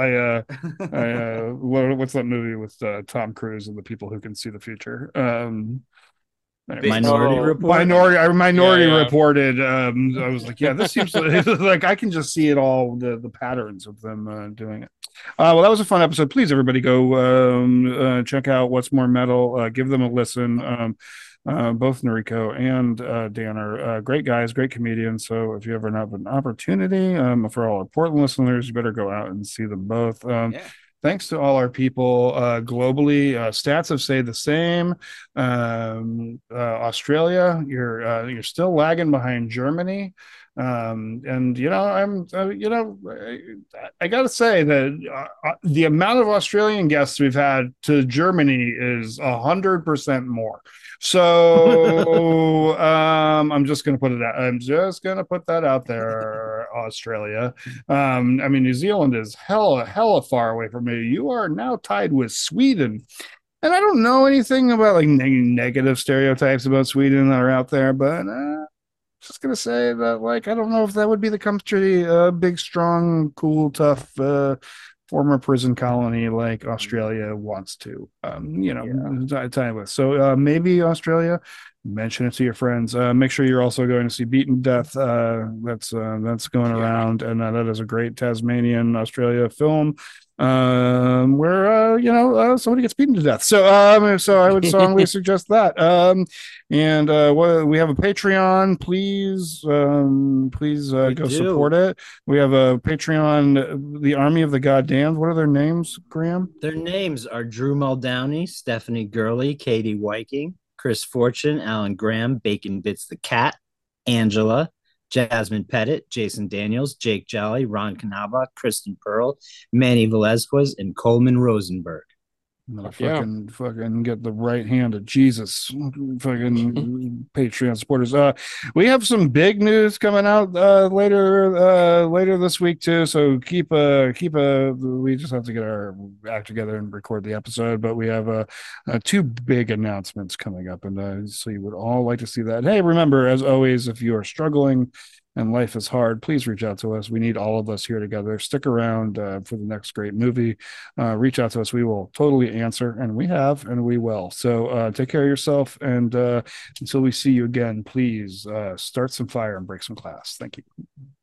What's that movie with Tom Cruise and the people who can see the future? Anyways. Minority Report. Minority Yeah. Reported. I was like, yeah, this seems like I can just see it all, the patterns of them doing it. Well, that was a fun episode. Please, everybody, go check out What's More Metal. Give them a listen. Both Noriko and Dan are great guys, great comedians. So if you ever have an opportunity, for all our Portland listeners, you better go out and see them both. Thanks to all our people globally. Stats have stayed the same. Australia, you're still lagging behind Germany. And I gotta say that the amount of Australian guests we've had to Germany is 100% more. So I'm just gonna put that out there, Australia. I mean, New Zealand is hella far away from me. You are now tied with Sweden. And I don't know anything about like negative stereotypes about Sweden that are out there, but just gonna say that, like, I don't know if that would be the country, big, strong, cool, tough, former prison colony like Australia wants to, tie with. So maybe Australia. Mention it to your friends. Make sure you're also going to see Beaten to Death. That's going around, and that is a great Tasmanian, Australia film. Where somebody gets beaten to death. So I would strongly suggest that. And we have a Patreon. Please go support it. We have a Patreon, the Army of the Goddamned. What are their names, Graham? Their names are Drew Muldowney, Stephanie Gurley, Katie Viking, Chris Fortune, Alan Graham, Bacon Bits the Cat, Angela, Jasmine Pettit, Jason Daniels, Jake Jolly, Ron Canaba, Kristen Pearl, Manny Velazquez, and Coleman Rosenberg. Fucking get the right hand of Jesus. Fucking Patreon supporters. We have some big news coming out later this week too. So keep we just have to get our act together and record the episode. But we have 2 big announcements coming up, and so you would all like to see that. Hey, remember, as always, if you are struggling and life is hard, please reach out to us. We need all of us here together. Stick around for the next great movie. Reach out to us. We will totally answer, and we have, and we will. So take care of yourself, and until we see you again, please start some fire and break some glass. Thank you.